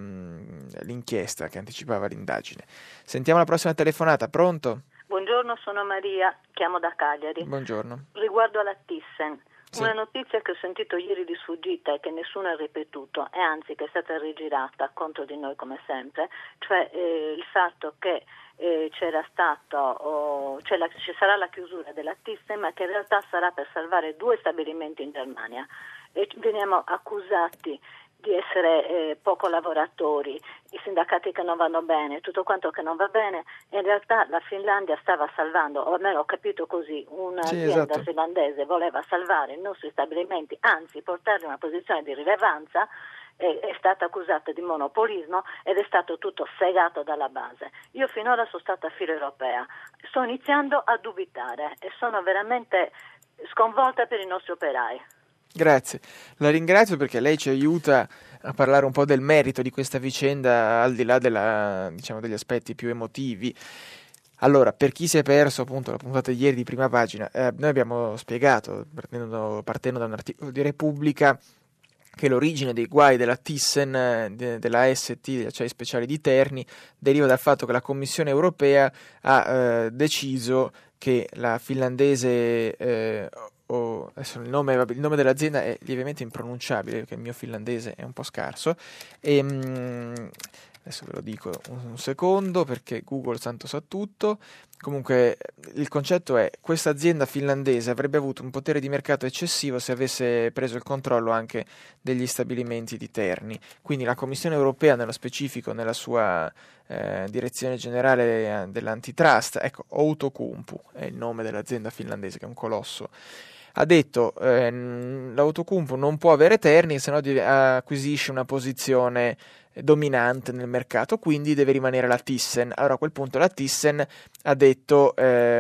um, l'inchiesta, che anticipava l'indagine. Sentiamo la prossima telefonata. Pronto? Buongiorno, sono Maria, chiamo da Cagliari. Buongiorno. Riguardo alla Thyssen, sì. Una notizia che ho sentito ieri di sfuggita e che nessuno ha ripetuto, e anzi che è stata rigirata contro di noi come sempre, cioè eh, il fatto che eh, c'era stato oh, cioè la, ci sarà la chiusura della Thyssen, ma che in realtà sarà per salvare due stabilimenti in Germania, e veniamo accusati di essere eh, poco lavoratori, i sindacati che non vanno bene, tutto quanto che non va bene, e in realtà la Finlandia stava salvando, o almeno ho capito così, un'azienda sì, esatto. finlandese voleva salvare i nostri stabilimenti, anzi portarli in una posizione di rilevanza, eh, è stata accusata di monopolismo ed è stato tutto segato dalla base. Io finora sono stata filo europea, sto iniziando a dubitare e sono veramente sconvolta per i nostri operai. Grazie, la ringrazio perché lei ci aiuta a parlare un po' del merito di questa vicenda, al di là della, diciamo, degli aspetti più emotivi. Allora, per chi si è perso appunto la puntata di ieri di Prima Pagina, eh, noi abbiamo spiegato, partendo, partendo da un articolo di Repubblica, che l'origine dei guai della Thyssen, de, della A S T, degli acciai speciali di Terni, deriva dal fatto che la Commissione europea ha eh, deciso che la finlandese eh, o adesso il nome, il nome dell'azienda è lievemente impronunciabile perché il mio finlandese è un po' scarso, e mh, adesso ve lo dico un, un secondo perché Google tanto sa tutto. Comunque il concetto è: questa azienda finlandese avrebbe avuto un potere di mercato eccessivo se avesse preso il controllo anche degli stabilimenti di Terni. Quindi la Commissione europea, nello specifico nella sua eh, direzione generale dell'antitrust, ecco, Outokumpu è il nome dell'azienda finlandese, che è un colosso, ha detto eh, l'Outokumpu non può avere Terni, se no acquisisce una posizione dominante nel mercato, quindi deve rimanere la Thyssen. Allora a quel punto la Thyssen ha detto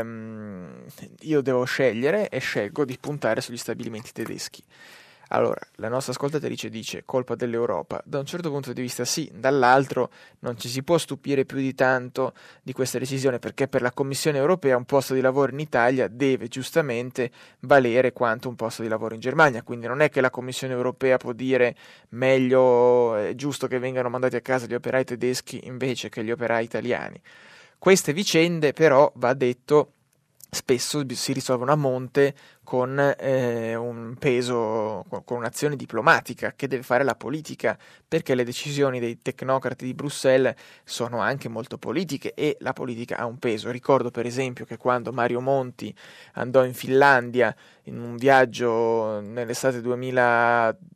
ehm, io devo scegliere e scelgo di puntare sugli stabilimenti tedeschi. Allora, la nostra ascoltatrice dice colpa dell'Europa. Da un certo punto di vista sì, dall'altro non ci si può stupire più di tanto di questa decisione, perché per la Commissione europea un posto di lavoro in Italia deve giustamente valere quanto un posto di lavoro in Germania, quindi non è che la Commissione europea può dire meglio, è giusto che vengano mandati a casa gli operai tedeschi invece che gli operai italiani. Queste vicende però, va detto, spesso si risolvono a monte con eh, un peso, con un'azione diplomatica che deve fare la politica, perché le decisioni dei tecnocrati di Bruxelles sono anche molto politiche e la politica ha un peso. Ricordo per esempio che quando Mario Monti andò in Finlandia in un viaggio nell'estate duemilaundici,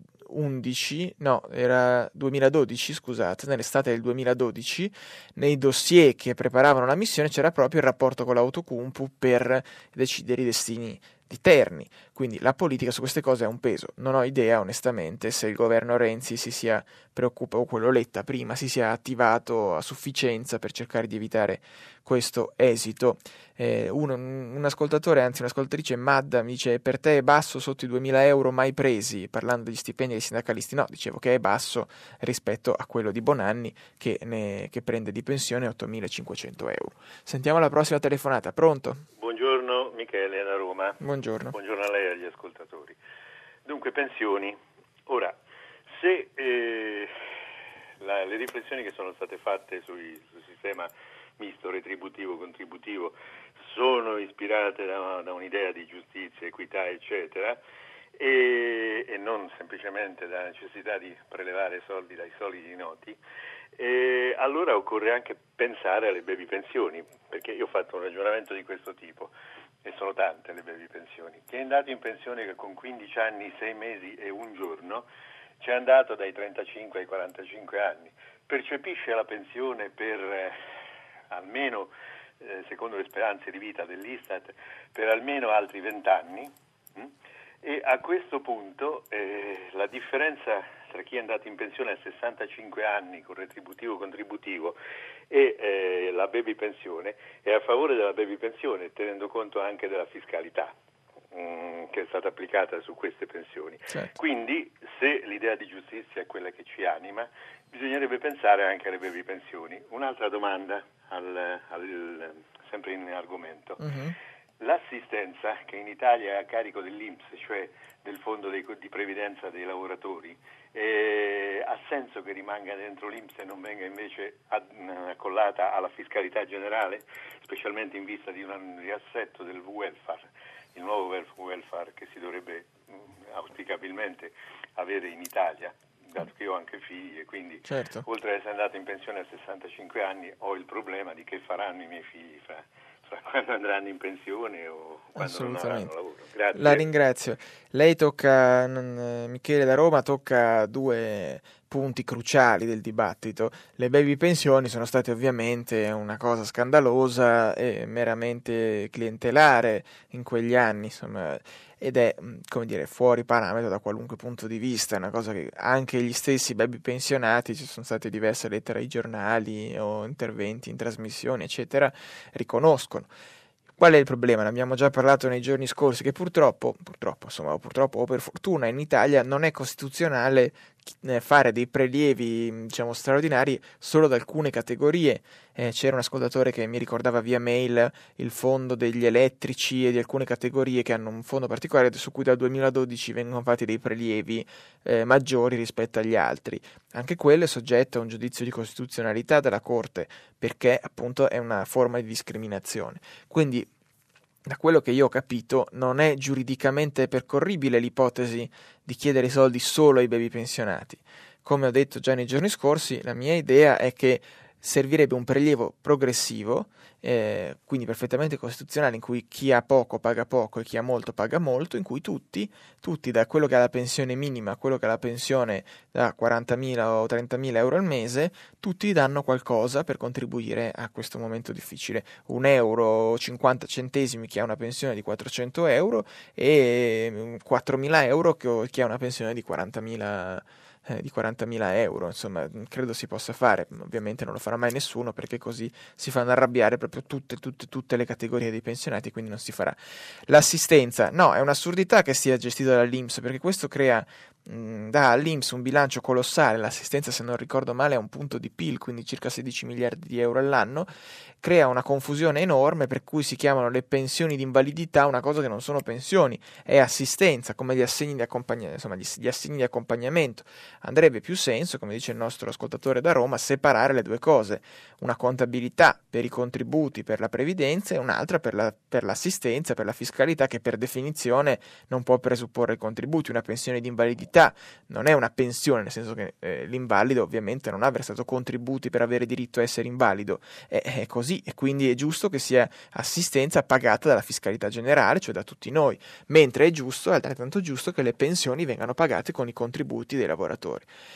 no, era duemiladodici, scusate, nell'estate del duemiladodici, nei dossier che preparavano la missione c'era proprio il rapporto con l'Outokumpu per decidere i destini di Terni. Quindi la politica su queste cose ha un peso. Non ho idea onestamente se il governo Renzi si sia preoccupato, o quello Letta prima, si sia attivato a sufficienza per cercare di evitare questo esito. Eh, un, un ascoltatore, anzi un'ascoltatrice, Madda, mi dice: per te è basso sotto i duemila euro mai presi, parlando degli stipendi dei sindacalisti? No, dicevo che è basso rispetto a quello di Bonanni che, ne, che prende di pensione ottomilacinquecento euro. Sentiamo la prossima telefonata. Pronto? Buongiorno, Michele da Roma. Buongiorno. Buongiorno a lei e agli ascoltatori. Dunque, pensioni. Ora, se eh, la, le riflessioni che sono state fatte sui, sul sistema misto retributivo-contributivo sono ispirate da, da un'idea di giustizia, equità, eccetera, e, e non semplicemente dalla necessità di prelevare soldi dai soliti noti, e allora occorre anche pensare alle baby pensioni, perché io ho fatto un ragionamento di questo tipo, e sono tante le baby pensioni. Chi è andato in pensione con quindici anni, sei mesi e un giorno, ci è andato dai trentacinque ai quarantacinque anni, percepisce la pensione per eh, almeno, eh, secondo le speranze di vita dell'Istat, per almeno altri vent'anni, hm? E a questo punto eh, la differenza tra chi è andato in pensione a sessantacinque anni con retributivo contributivo e eh, la baby pensione è a favore della baby pensione, tenendo conto anche della fiscalità mh, che è stata applicata su queste pensioni. Certo. Quindi, se l'idea di giustizia è quella che ci anima, bisognerebbe pensare anche alle baby pensioni. Un'altra domanda al, al, sempre in argomento. Uh-huh. L'assistenza che in Italia è a carico dell'I N P S, cioè del fondo dei, di previdenza dei lavoratori, eh, ha senso che rimanga dentro l'I N P S e non venga invece ad, accollata alla fiscalità generale, specialmente in vista di un riassetto del welfare, il nuovo welfare che si dovrebbe mh, auspicabilmente avere in Italia, dato che io ho anche figli e quindi certo. Oltre ad essere andato in pensione a sessantacinque anni ho il problema di che faranno i miei figli fra quando andranno in pensione o quando non avranno lavoro. Grazie. La ringrazio. Lei tocca, Michele da Roma, tocca due punti cruciali del dibattito. Le baby pensioni sono state ovviamente una cosa scandalosa e meramente clientelare in quegli anni, insomma, ed è, come dire, fuori parametro da qualunque punto di vista. È una cosa che anche gli stessi baby pensionati, ci sono state diverse lettere ai giornali o interventi in trasmissioni, eccetera, riconoscono. Qual è il problema? Ne abbiamo già parlato nei giorni scorsi, che purtroppo, purtroppo, insomma, purtroppo o per fortuna in Italia non è costituzionale fare dei prelievi, diciamo, straordinari solo da alcune categorie. Eh, c'era un ascoltatore che mi ricordava via mail il fondo degli elettrici e di alcune categorie che hanno un fondo particolare su cui dal duemiladodici vengono fatti dei prelievi eh, maggiori rispetto agli altri. Anche quello è soggetto a un giudizio di costituzionalità della Corte, perché appunto è una forma di discriminazione. Quindi, da quello che io ho capito, non è giuridicamente percorribile l'ipotesi di chiedere i soldi solo ai baby pensionati. Come ho detto già nei giorni scorsi, la mia idea è che servirebbe un prelievo progressivo, eh, quindi perfettamente costituzionale, in cui chi ha poco paga poco e chi ha molto paga molto, in cui tutti, tutti da quello che ha la pensione minima a quello che ha la pensione da quarantamila o trentamila euro al mese, tutti danno qualcosa per contribuire a questo momento difficile. Un euro, cinquanta centesimi chi ha una pensione di quattrocento euro e quattromila euro chi ha una pensione di quarantamila Eh, di quarantamila euro, insomma, credo si possa fare. Ovviamente non lo farà mai nessuno, perché così si fanno arrabbiare proprio tutte, tutte, tutte le categorie dei pensionati, quindi non si farà. L'assistenza, no, è un'assurdità che sia gestita dall'I N P S, perché questo crea mh, dà all'I N P S un bilancio colossale. L'assistenza, se non ricordo male, è un punto di P I L, quindi circa sedici miliardi di euro all'anno, crea una confusione enorme, per cui si chiamano le pensioni di invalidità una cosa che non sono pensioni, è assistenza, come gli assegni di accompagnamento, insomma gli, gli assegni di accompagnamento. Andrebbe più senso, come dice il nostro ascoltatore da Roma, separare le due cose, una contabilità per i contributi per la previdenza e un'altra per, la, per l'assistenza, per la fiscalità, che per definizione non può presupporre i contributi. Una pensione di invalidità non è una pensione, nel senso che eh, l'invalido ovviamente non ha versato contributi per avere diritto a essere invalido, è, è così, e quindi è giusto che sia assistenza pagata dalla fiscalità generale, cioè da tutti noi, mentre è giusto, è altrettanto giusto, che le pensioni vengano pagate con i contributi dei lavoratori.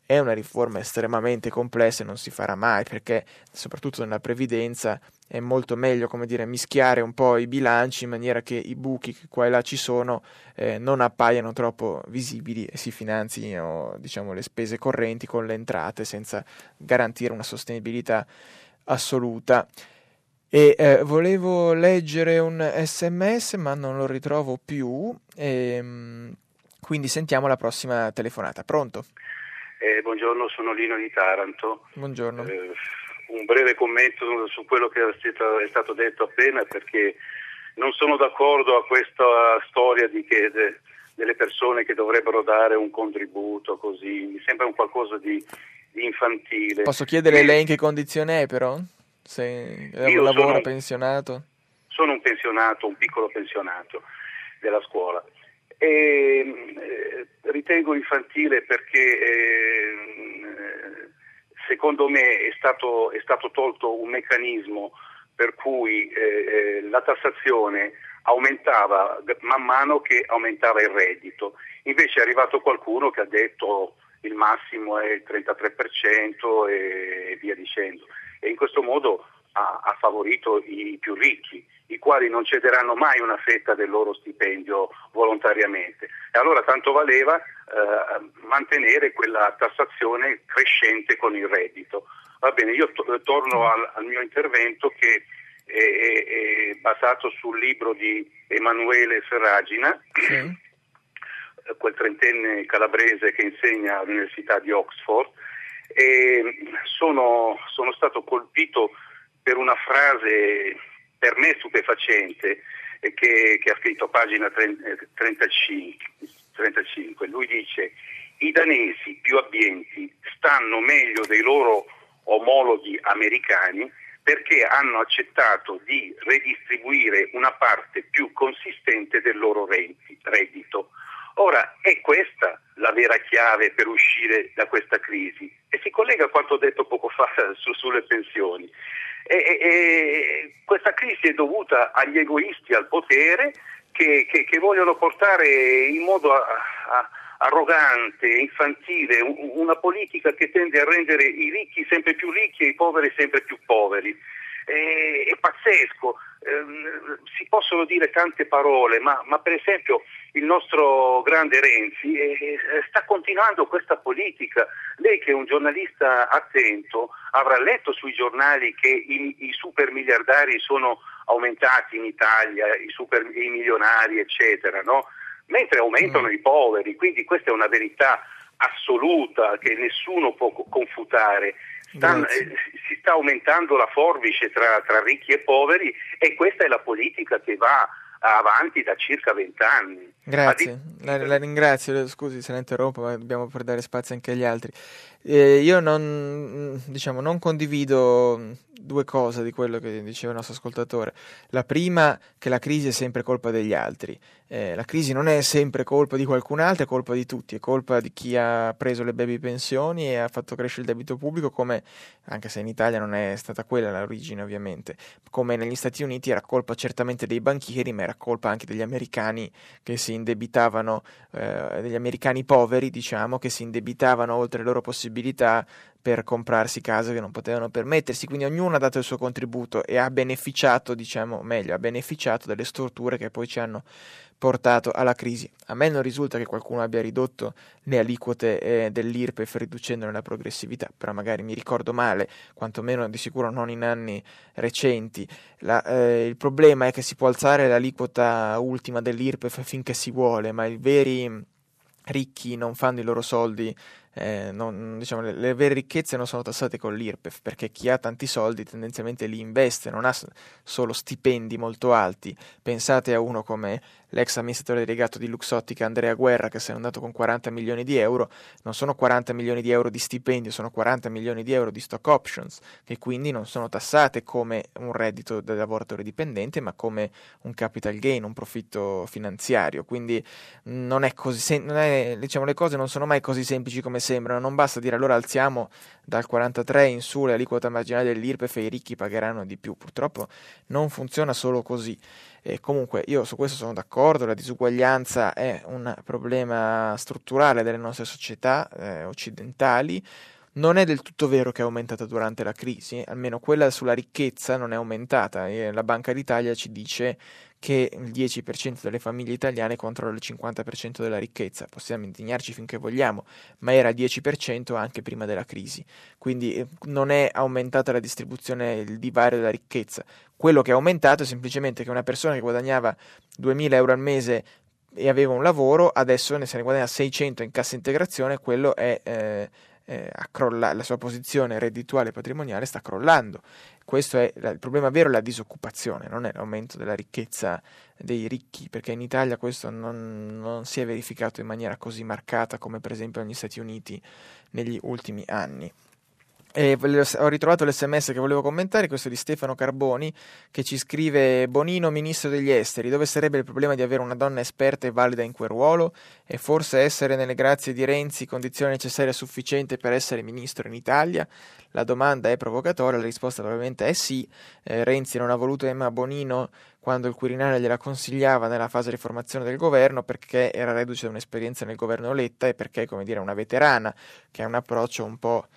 è una riforma estremamente complessa e non si farà mai, perché soprattutto nella previdenza è molto meglio, come dire, mischiare un po' i bilanci in maniera che i buchi che qua e là ci sono eh, non appaiano troppo visibili e si finanzino, diciamo, le spese correnti con le entrate senza garantire una sostenibilità assoluta. E eh, volevo leggere un sms ma non lo ritrovo più, e, quindi sentiamo la prossima telefonata. Pronto? Eh, buongiorno, sono Lino di Taranto. Buongiorno. Eh, un breve commento su quello che è stato detto appena, perché non sono d'accordo a questa storia di che de, delle persone che dovrebbero dare un contributo, così mi sembra un qualcosa di, di infantile. Posso chiedere e... lei in che condizione è, però? Se Io lavora, sono, pensionato? Sono un pensionato, un piccolo pensionato della scuola. E eh, ritengo infantile perché eh, secondo me è stato, è stato tolto un meccanismo per cui eh, la tassazione aumentava man mano che aumentava il reddito. Invece è arrivato qualcuno che ha detto il massimo è il trentatré per cento e via dicendo, e in questo modo ha, ha favorito i più ricchi, i quali non cederanno mai una fetta del loro stipendio volontariamente. E allora tanto valeva eh, mantenere quella tassazione crescente con il reddito. Va bene, io to- torno al, al mio intervento, che è, è, è basato sul libro di Emanuele Ferragina, sì. Quel trentenne calabrese che insegna all'Università di Oxford, e sono, sono stato colpito per una frase per me stupefacente che, che ha scritto a pagina trentacinque, trentacinque. Lui dice: i danesi più abbienti stanno meglio dei loro omologhi americani perché hanno accettato di redistribuire una parte più consistente del loro reddito. Ora, è questa la vera chiave per uscire da questa crisi, e si collega a quanto detto poco fa su, sulle pensioni. E, e, e questa crisi è dovuta agli egoisti al potere che, che, che vogliono portare in modo a, a, arrogante, infantile, una politica che tende a rendere i ricchi sempre più ricchi e i poveri sempre più poveri. È, è pazzesco, eh, si possono dire tante parole, ma, ma per esempio il nostro grande Renzi eh, sta continuando questa politica. Lei, che è un giornalista attento, avrà letto sui giornali che i, i super miliardari sono aumentati in Italia, i super i milionari eccetera, no? Mentre aumentano mm. i poveri, quindi questa è una verità assoluta che nessuno può confutare. Sta, eh, si sta aumentando la forbice tra, tra ricchi e poveri, e questa è la politica che va avanti da circa vent'anni. Grazie, la, la ringrazio, scusi se la interrompo, ma dobbiamo per dare spazio anche agli altri. Eh, io non, diciamo, non condivido due cose di quello che diceva il nostro ascoltatore. La prima, che la crisi è sempre colpa degli altri. Eh, la crisi non è sempre colpa di qualcun altro, è colpa di tutti, è colpa di chi ha preso le baby pensioni e ha fatto crescere il debito pubblico, come, anche se in Italia non è stata quella l'origine ovviamente, come negli Stati Uniti era colpa certamente dei banchieri, ma era colpa anche degli americani che si indebitavano, eh, degli americani poveri, diciamo, che si indebitavano oltre le loro possibilità per comprarsi case che non potevano permettersi. Quindi ognuno ha dato il suo contributo e ha beneficiato, diciamo, meglio, ha beneficiato delle storture che poi ci hanno portato alla crisi. A me non risulta che qualcuno abbia ridotto le aliquote eh, dell'I R P E F riducendone la progressività, però magari mi ricordo male, quantomeno di sicuro non in anni recenti. La, eh, il problema è che si può alzare l'aliquota ultima dell'I R P E F finché si vuole, ma i veri ricchi non fanno i loro soldi. Eh, non, diciamo, le, le vere ricchezze non sono tassate con l'I R P E F, perché chi ha tanti soldi tendenzialmente li investe, non ha solo stipendi molto alti. Pensate a uno come l'ex amministratore delegato di Luxottica Andrea Guerra, che se n'è andato con quaranta milioni di euro. Non sono quaranta milioni di euro di stipendio, sono quaranta milioni di euro di stock options, che quindi non sono tassate come un reddito da lavoratore dipendente, ma come un capital gain, un profitto finanziario. Quindi non è così sem- non è, diciamo, le cose non sono mai così semplici come sembrano. Non basta dire allora alziamo dal quarantatré in su l'aliquota marginale dell'I R P E F e i ricchi pagheranno di più. Purtroppo non funziona solo così. E comunque io su questo sono d'accordo, la disuguaglianza è un problema strutturale delle nostre società eh, occidentali. Non è del tutto vero che è aumentata durante la crisi, almeno quella sulla ricchezza non è aumentata. E la Banca d'Italia ci dice che il dieci per cento delle famiglie italiane controlla il cinquanta per cento della ricchezza. Possiamo indignarci finché vogliamo, ma era dieci per cento anche prima della crisi. Quindi non è aumentata la distribuzione, il divario della ricchezza. Quello che è aumentato è semplicemente che una persona che guadagnava duemila euro al mese e aveva un lavoro, adesso ne se ne guadagna seicento in cassa integrazione, quello è... Eh, Eh, a crolla- la sua posizione reddituale e patrimoniale sta crollando. Questo è la, il problema vero, è la disoccupazione, non è l'aumento della ricchezza dei ricchi, perché in Italia questo non, non si è verificato in maniera così marcata come per esempio negli Stati Uniti negli ultimi anni. E ho ritrovato l'esse emme esse che volevo commentare, questo di Stefano Carboni, che ci scrive: Bonino, ministro degli esteri, dove sarebbe il problema di avere una donna esperta e valida in quel ruolo? E forse essere nelle grazie di Renzi condizione necessaria e sufficiente per essere ministro in Italia? La domanda è provocatoria, la risposta probabilmente è sì. Eh, Renzi non ha voluto Emma Bonino quando il Quirinale gliela consigliava nella fase di formazione del governo, perché era reduce da un'esperienza nel governo Letta e perché, come dire, è una veterana che ha un approccio un po'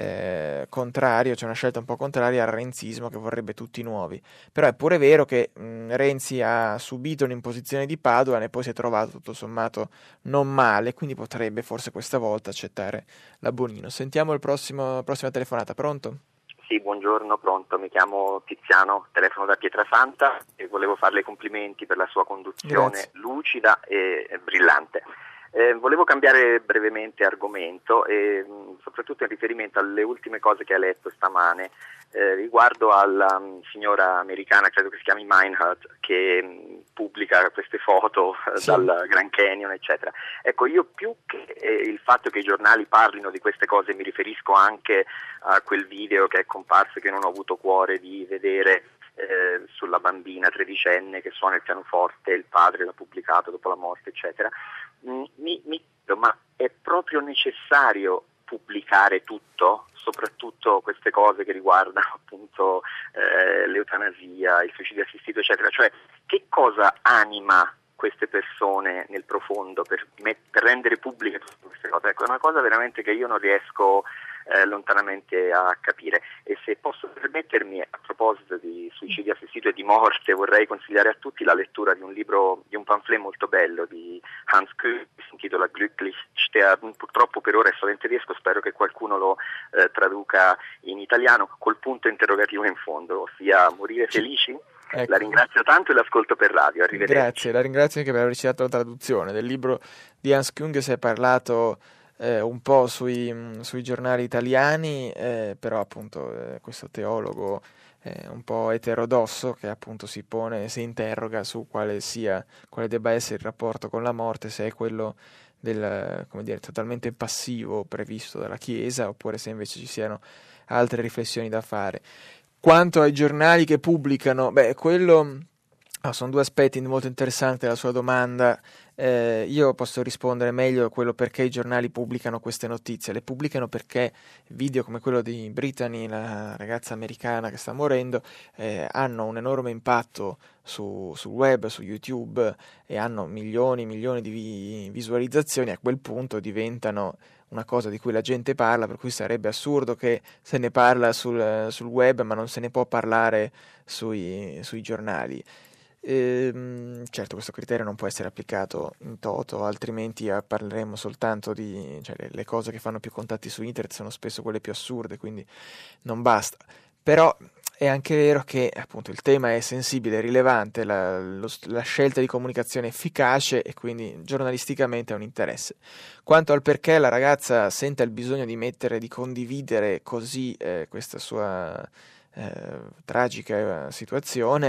Eh, contrario, c'è una scelta un po' contraria al renzismo che vorrebbe tutti nuovi. Però è pure vero che mh, Renzi ha subito un'imposizione di Padoan e poi si è trovato tutto sommato non male, quindi potrebbe forse questa volta accettare la Bonino. Sentiamo il prossimo prossima telefonata. Pronto? Sì, buongiorno, pronto, mi chiamo Tiziano, telefono da Pietrasanta e volevo farle i complimenti per la sua conduzione Grazie. lucida e brillante. Eh, volevo cambiare brevemente argomento e mh, soprattutto in riferimento alle ultime cose che ha letto stamane eh, riguardo alla mh, signora americana, credo che si chiami Meinhardt, che mh, pubblica queste foto eh, Sì. dal Grand Canyon eccetera. Ecco, io più che eh, il fatto che i giornali parlino di queste cose, mi riferisco anche a quel video che è comparso che non ho avuto cuore di vedere eh, sulla bambina tredicenne che suona il pianoforte, il padre l'ha pubblicato dopo la morte eccetera. Mi, mi chiedo, ma è proprio necessario pubblicare tutto, soprattutto queste cose che riguardano appunto eh, l'eutanasia, il suicidio assistito eccetera, cioè che cosa anima queste persone nel profondo per, met- per rendere pubbliche tutte queste cose? Ecco, è una cosa veramente che io non riesco eh, lontanamente a capire. E se posso permettermi, a proposito di suicidio assistito e di morte, vorrei consigliare a tutti la lettura di un libro, di un pamphlet molto bello di Hans Kuhn, che si intitola Glücklich sterben, purtroppo per ora è solo in tedesco, spero che qualcuno lo eh, traduca in italiano, col punto interrogativo in fondo, ossia morire felici? Ecco. La ringrazio tanto e l'ascolto per radio, arrivederci. Grazie, la ringrazio anche per averci dato la traduzione del libro di Hans Küng. Si è parlato eh, un po' sui, mh, sui giornali italiani, eh, però appunto eh, questo teologo eh, un po' eterodosso che appunto si pone, si interroga su quale sia, quale debba essere il rapporto con la morte, se è quello del, come dire, totalmente passivo previsto dalla Chiesa oppure se invece ci siano altre riflessioni da fare. Quanto ai giornali che pubblicano, beh, quello oh, sono due aspetti molto interessanti della sua domanda. Eh, io posso rispondere meglio a quello perché i giornali pubblicano queste notizie. Le pubblicano perché video come quello di Brittany, la ragazza americana che sta morendo, eh, hanno un enorme impatto su, sul web, su YouTube e hanno milioni e milioni di vi- visualizzazioni. A quel punto diventano una cosa di cui la gente parla, per cui sarebbe assurdo che se ne parla sul, sul web ma non se ne può parlare sui, sui giornali. Ehm, certo, questo criterio non può essere applicato in toto, altrimenti eh, parleremo soltanto di, cioè, le, le cose che fanno più contatti su internet sono spesso quelle più assurde, quindi non basta. Però è anche vero che appunto il tema è sensibile, rilevante, la, lo, la scelta di comunicazione efficace e quindi giornalisticamente è un interesse. Quanto al perché la ragazza senta il bisogno di mettere, di condividere così eh, questa sua eh, tragica situazione,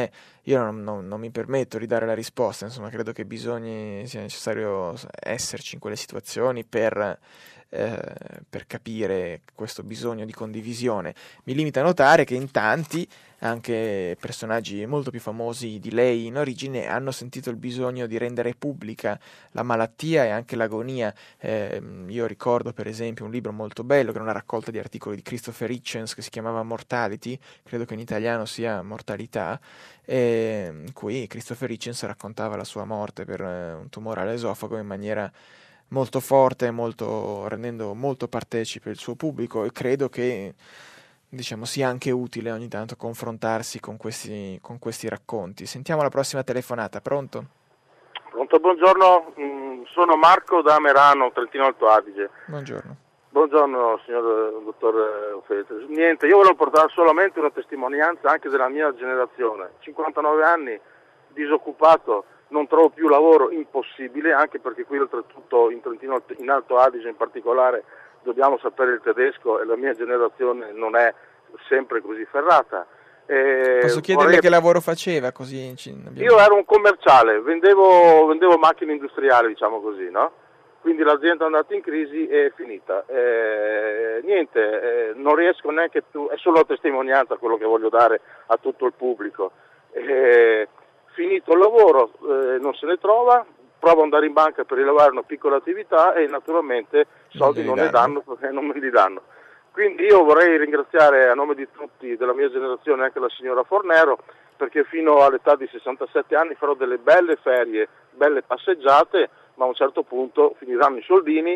io non, non, non mi permetto di dare la risposta, insomma credo che bisogni, sia necessario esserci in quelle situazioni per, eh, per capire questo bisogno di condivisione. Mi limito a notare che in tanti, anche personaggi molto più famosi di lei in origine, hanno sentito il bisogno di rendere pubblica la malattia e anche l'agonia. Eh, io ricordo per esempio un libro molto bello, che è una raccolta di articoli di Christopher Hitchens, che si chiamava Mortality, credo che in italiano sia Mortalità, eh, in cui Christopher Hitchens raccontava la sua morte per eh, un tumore all'esofago in maniera molto forte, molto, rendendo molto partecipe il suo pubblico, e credo che diciamo sia anche utile ogni tanto confrontarsi con questi, con questi racconti. Sentiamo la prossima telefonata. Pronto? Pronto, buongiorno, mm, sono Marco da Merano, Trentino Alto Adige. Buongiorno. Buongiorno signor dottor Feltri. Niente, io volevo portare solamente una testimonianza anche della mia generazione. cinquantanove anni, disoccupato, non trovo più lavoro, impossibile, anche perché qui oltretutto in Trentino, in Alto Adige in particolare, dobbiamo sapere il tedesco e la mia generazione non è sempre così ferrata. Eh, Posso chiederle vorrei... che lavoro faceva? Così ci... Io ero un commerciale, vendevo, vendevo macchine industriali, diciamo così, no? Quindi l'azienda è andata in crisi e è finita. Eh, niente, eh, non riesco neanche più, è solo testimonianza quello che voglio dare a tutto il pubblico. Eh, finito il lavoro, eh, non se ne trova, provo ad andare in banca per rilevare una piccola attività e naturalmente soldi non, non ne danno perché non me li danno. Quindi io vorrei ringraziare a nome di tutti, della mia generazione, anche la signora Fornero, perché fino all'età di sessantasette anni farò delle belle ferie, belle passeggiate, ma a un certo punto finiranno i soldini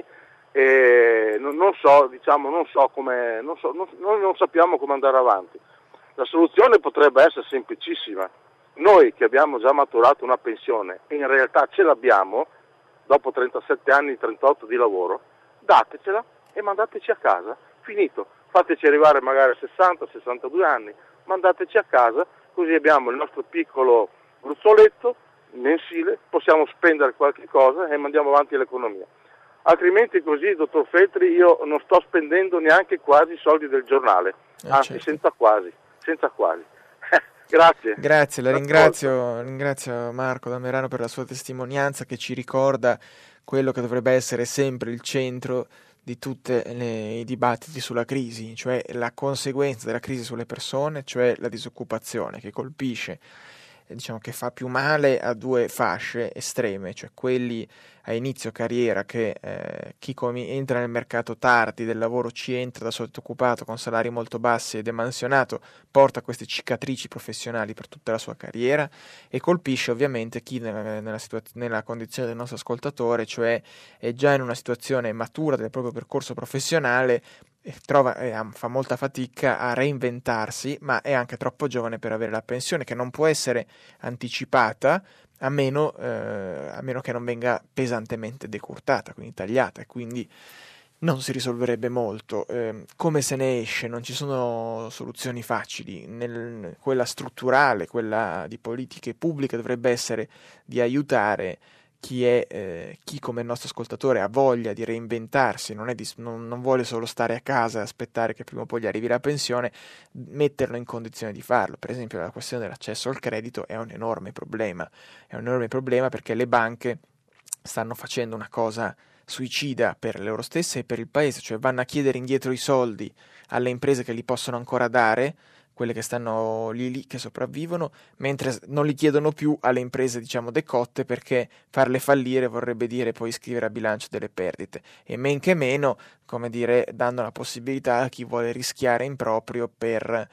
e non, non so, diciamo, non so come, non so, non, non sappiamo come andare avanti. La soluzione potrebbe essere semplicissima. Noi che abbiamo già maturato una pensione e in realtà ce l'abbiamo, dopo trentasette anni, trentotto di lavoro, datecela e mandateci a casa, finito. Fateci arrivare magari a sessanta sessantadue anni, mandateci a casa, così abbiamo il nostro piccolo gruzzoletto mensile, possiamo spendere qualche cosa e mandiamo avanti l'economia. Altrimenti così, dottor Feltri, io non sto spendendo neanche quasi i soldi del giornale, eh, anzi certo. senza quasi, senza quasi. Grazie. Grazie, la ringrazio, ringrazio Marco da Merano per la sua testimonianza che ci ricorda quello che dovrebbe essere sempre il centro di tutti i dibattiti sulla crisi, cioè la conseguenza della crisi sulle persone, cioè la disoccupazione che colpisce, diciamo che fa più male a due fasce estreme, cioè quelli a inizio carriera che eh, chi com- entra nel mercato tardi del lavoro ci entra da sottoccupato con salari molto bassi ed emansionato, porta queste cicatrici professionali per tutta la sua carriera, e colpisce ovviamente chi nella, nella, situa- nella condizione del nostro ascoltatore, cioè è già in una situazione matura del proprio percorso professionale, trova, eh, fa molta fatica a reinventarsi, ma è anche troppo giovane per avere la pensione, che non può essere anticipata a meno, eh, a meno che non venga pesantemente decurtata, quindi tagliata, e quindi non si risolverebbe molto. Eh, come se ne esce? Non ci sono soluzioni facili. Nel, quella strutturale, quella di politiche pubbliche dovrebbe essere di aiutare chi è eh, chi come il nostro ascoltatore ha voglia di reinventarsi, non, è di, non, non vuole solo stare a casa e aspettare che prima o poi gli arrivi la pensione, metterlo in condizione di farlo. Per esempio la questione dell'accesso al credito è un enorme problema, è un enorme problema perché le banche stanno facendo una cosa suicida per loro stesse e per il paese, cioè vanno a chiedere indietro i soldi alle imprese che li possono ancora dare, quelle che stanno lì lì, che sopravvivono, mentre non li chiedono più alle imprese, diciamo, decotte, perché farle fallire vorrebbe dire poi iscrivere a bilancio delle perdite, e men che meno, come dire, dando la possibilità a chi vuole rischiare in proprio per,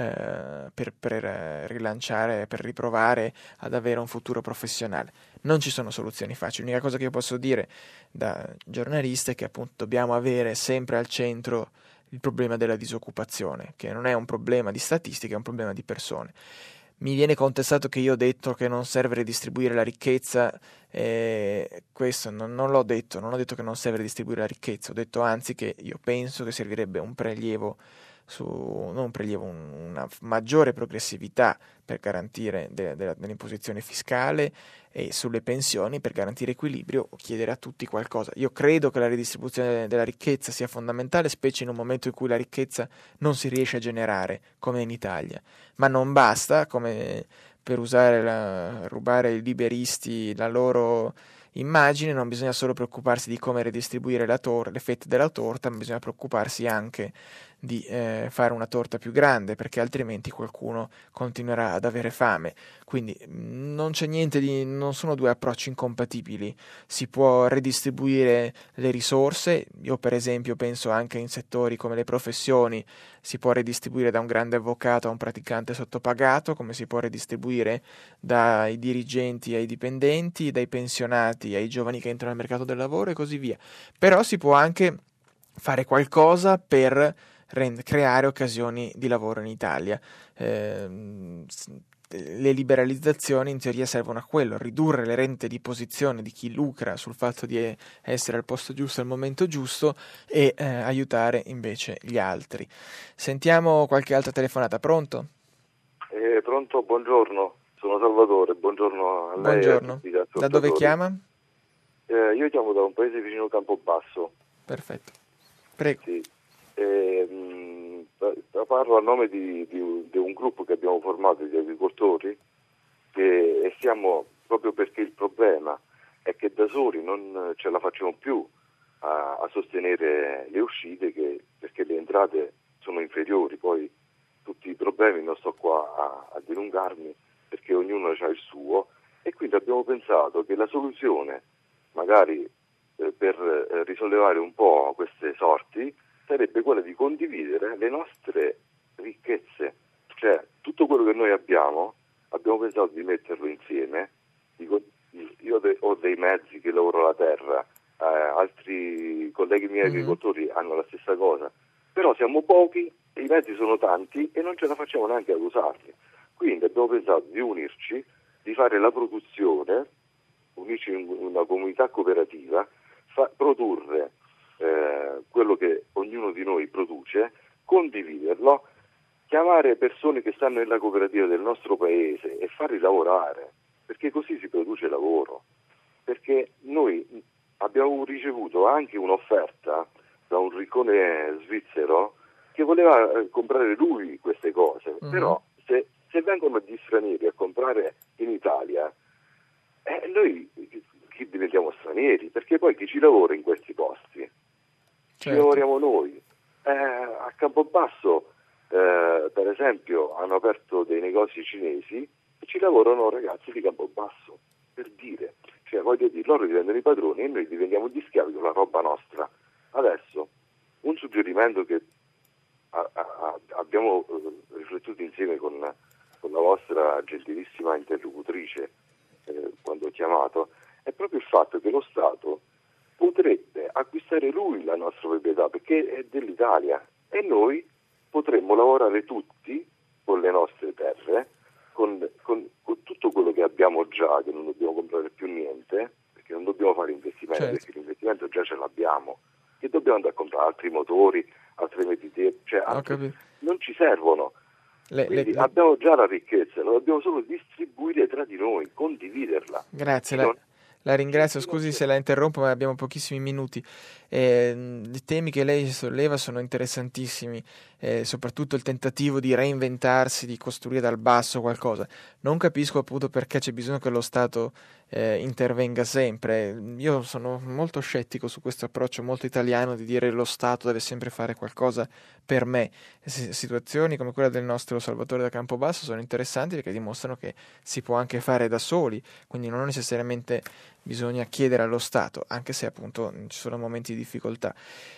eh, per, per rilanciare, per riprovare ad avere un futuro professionale. Non ci sono soluzioni facili. L'unica cosa che io posso dire da giornalista è che appunto dobbiamo avere sempre al centro il problema della disoccupazione, che non è un problema di statistica, è un problema di persone. Mi viene contestato che io ho detto che non serve redistribuire la ricchezza, eh, questo non, non l'ho detto, non ho detto che non serve redistribuire la ricchezza, ho detto anzi che io penso che servirebbe un prelievo, su, non un prelievo, un, una maggiore progressività per garantire de, de, dell'imposizione fiscale e sulle pensioni per garantire equilibrio, o chiedere a tutti qualcosa. Io credo che la redistribuzione della ricchezza sia fondamentale, specie in un momento in cui la ricchezza non si riesce a generare, come in Italia, ma non basta, come per usare la, rubare ai liberisti la loro immagine, non bisogna solo preoccuparsi di come redistribuire la tor- le fette della torta, ma bisogna preoccuparsi anche di eh, fare una torta più grande, perché altrimenti qualcuno continuerà ad avere fame. Quindi non c'è niente di, non sono due approcci incompatibili. Si può redistribuire le risorse. Io per esempio penso anche in settori come le professioni, si può redistribuire da un grande avvocato a un praticante sottopagato, come si può redistribuire dai dirigenti ai dipendenti, dai pensionati ai giovani che entrano nel mercato del lavoro e così via. Però si può anche fare qualcosa per rend- creare occasioni di lavoro in Italia. Eh, le liberalizzazioni in teoria servono a quello, a ridurre le rente di posizione di chi lucra sul fatto di essere al posto giusto al momento giusto e eh, aiutare invece gli altri. Sentiamo qualche altra telefonata. Pronto? Eh, pronto, buongiorno, sono Salvatore, buongiorno a lei. Buongiorno, a da dove chiama? Eh, io chiamo da un paese vicino Campobasso. Perfetto, prego. Sì. Eh, mh, parlo a nome di, di, di un gruppo che abbiamo formato di agricoltori che, e siamo proprio perché il problema è che da soli non ce la facciamo più a, a sostenere le uscite che, perché le entrate sono inferiori. Poi tutti i problemi non sto qua a, a dilungarmi perché ognuno ha il suo, e quindi abbiamo pensato che la soluzione magari eh, per eh, risollevare un po' queste sorti sarebbe quella di condividere le nostre ricchezze, cioè tutto quello che noi abbiamo, abbiamo pensato di metterlo insieme. Dico, io ho dei mezzi che lavoro la terra, eh, altri colleghi miei mm-hmm. agricoltori hanno la stessa cosa, però siamo pochi e i mezzi sono tanti e non ce la facciamo neanche ad usarli. Quindi abbiamo pensato di unirci, di fare la produzione, unirci in una comunità cooperativa, fa, produrre eh, quello che ognuno di noi produce, condividerlo, chiamare persone che stanno nella cooperativa del nostro paese e farli lavorare, perché così si produce lavoro. Perché noi abbiamo ricevuto anche un'offerta da un riccone svizzero che voleva eh, comprare lui queste cose, mm-hmm. però se, se vengono gli stranieri a comprare in Italia, eh, noi chi diventiamo stranieri, perché poi chi ci lavora in questi posti? Ci certo. lavoriamo noi. Eh, a Campobasso, eh, per esempio, hanno aperto dei negozi cinesi e ci lavorano ragazzi di Campobasso, per dire. Cioè, voglio dire, loro diventano i padroni e noi diventiamo gli schiavi con la roba nostra. Adesso, un suggerimento che a, a, abbiamo eh, riflettuto insieme con, con la vostra gentilissima interlocutrice eh, quando ho chiamato, è proprio il fatto che lo Stato potrebbe acquistare lui la nostra proprietà perché è dell'Italia e noi potremmo lavorare tutti con le nostre terre, con, con, con tutto quello che abbiamo già, che non dobbiamo comprare più niente, perché non dobbiamo fare investimenti, certo. perché l'investimento già ce l'abbiamo, che dobbiamo andare a comprare altri motori, altre medite, cioè altri, non ci servono. Le, Quindi le, abbiamo già la ricchezza, la dobbiamo solo distribuire tra di noi, condividerla. Grazie. La... La ringrazio, scusi se la interrompo, ma abbiamo pochissimi minuti. Eh, I temi che lei solleva sono interessantissimi, eh, soprattutto il tentativo di reinventarsi, di costruire dal basso qualcosa. Non capisco appunto perché c'è bisogno che lo Stato eh, intervenga sempre. Io sono molto scettico su questo approccio molto italiano di dire lo Stato deve sempre fare qualcosa per me. S- situazioni come quella del nostro Salvatore da Campobasso sono interessanti perché dimostrano che si può anche fare da soli, quindi non necessariamente bisogna chiedere allo Stato, anche se appunto ci sono momenti di difficoltà.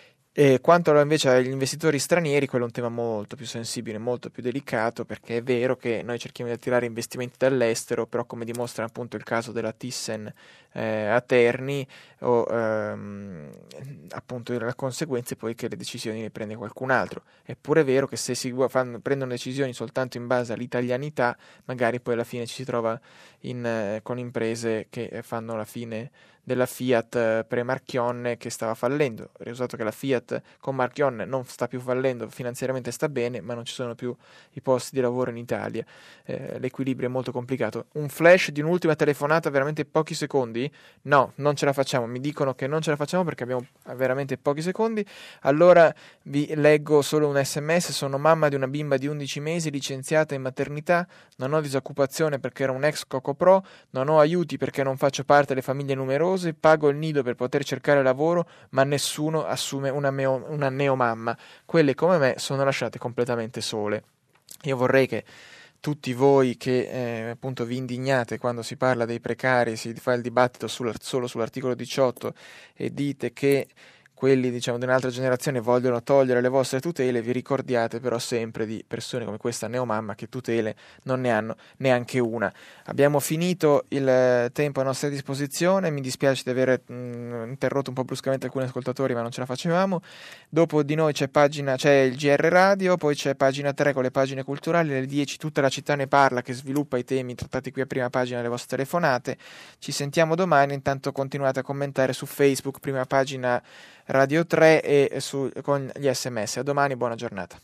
E quanto invece agli investitori stranieri, quello è un tema molto più sensibile, molto più delicato, perché è vero che noi cerchiamo di attirare investimenti dall'estero, però come dimostra appunto il caso della Thyssen eh, a Terni, o ehm, appunto la conseguenza è poi che le decisioni le prende qualcun altro. È pure vero che se si fanno, prendono decisioni soltanto in base all'italianità, magari poi alla fine ci si trova in, eh, con imprese che fanno la fine della Fiat pre-Marchionne che stava fallendo. È risultato che la Fiat con Marchionne non sta più fallendo, finanziariamente sta bene, ma non ci sono più i posti di lavoro in Italia. Eh, l'equilibrio è molto complicato. Un flash di un'ultima telefonata, veramente pochi secondi? No, non ce la facciamo. Mi dicono che non ce la facciamo perché abbiamo veramente pochi secondi. Allora vi leggo solo un sms. Sono mamma di una bimba di undici mesi, licenziata in maternità, non ho disoccupazione perché ero un ex Cocopro, non ho aiuti perché non faccio parte delle famiglie numerose, pago il nido per poter cercare lavoro, ma nessuno assume una, meo, una neomamma. Quelle come me sono lasciate completamente sole. Io vorrei che tutti voi che eh, appunto vi indignate quando si parla dei precari, si fa il dibattito sul, solo sull'articolo diciotto e dite che quelli diciamo di un'altra generazione vogliono togliere le vostre tutele, vi ricordiate però sempre di persone come questa neomamma che tutele non ne hanno neanche una. Abbiamo finito il tempo a nostra disposizione, mi dispiace di aver mh, interrotto un po' bruscamente alcuni ascoltatori, ma non ce la facevamo. Dopo di noi c'è pagina c'è il G R Radio, poi c'è pagina tre con le pagine culturali, alle dieci tutta la città ne parla, che sviluppa i temi trattati qui a prima pagina delle vostre telefonate. Ci sentiamo domani, intanto continuate a commentare su Facebook, prima pagina Radio tre e su, con gli sms. A domani, buona giornata.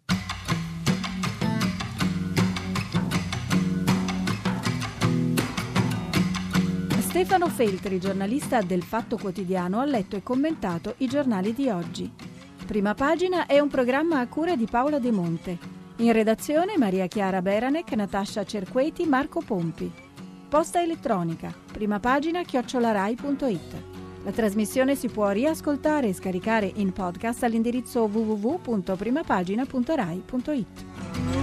Stefano Feltri, giornalista del Fatto Quotidiano, ha letto e commentato i giornali di oggi. Prima pagina è un programma a cura di Paola De Monte. In redazione Maria Chiara Beranec, Natascia Cerqueti, Marco Pompi. Posta elettronica, prima pagina chiocciolarai punto it. La trasmissione si può riascoltare e scaricare in podcast all'indirizzo w w w punto primapagina punto rai punto it.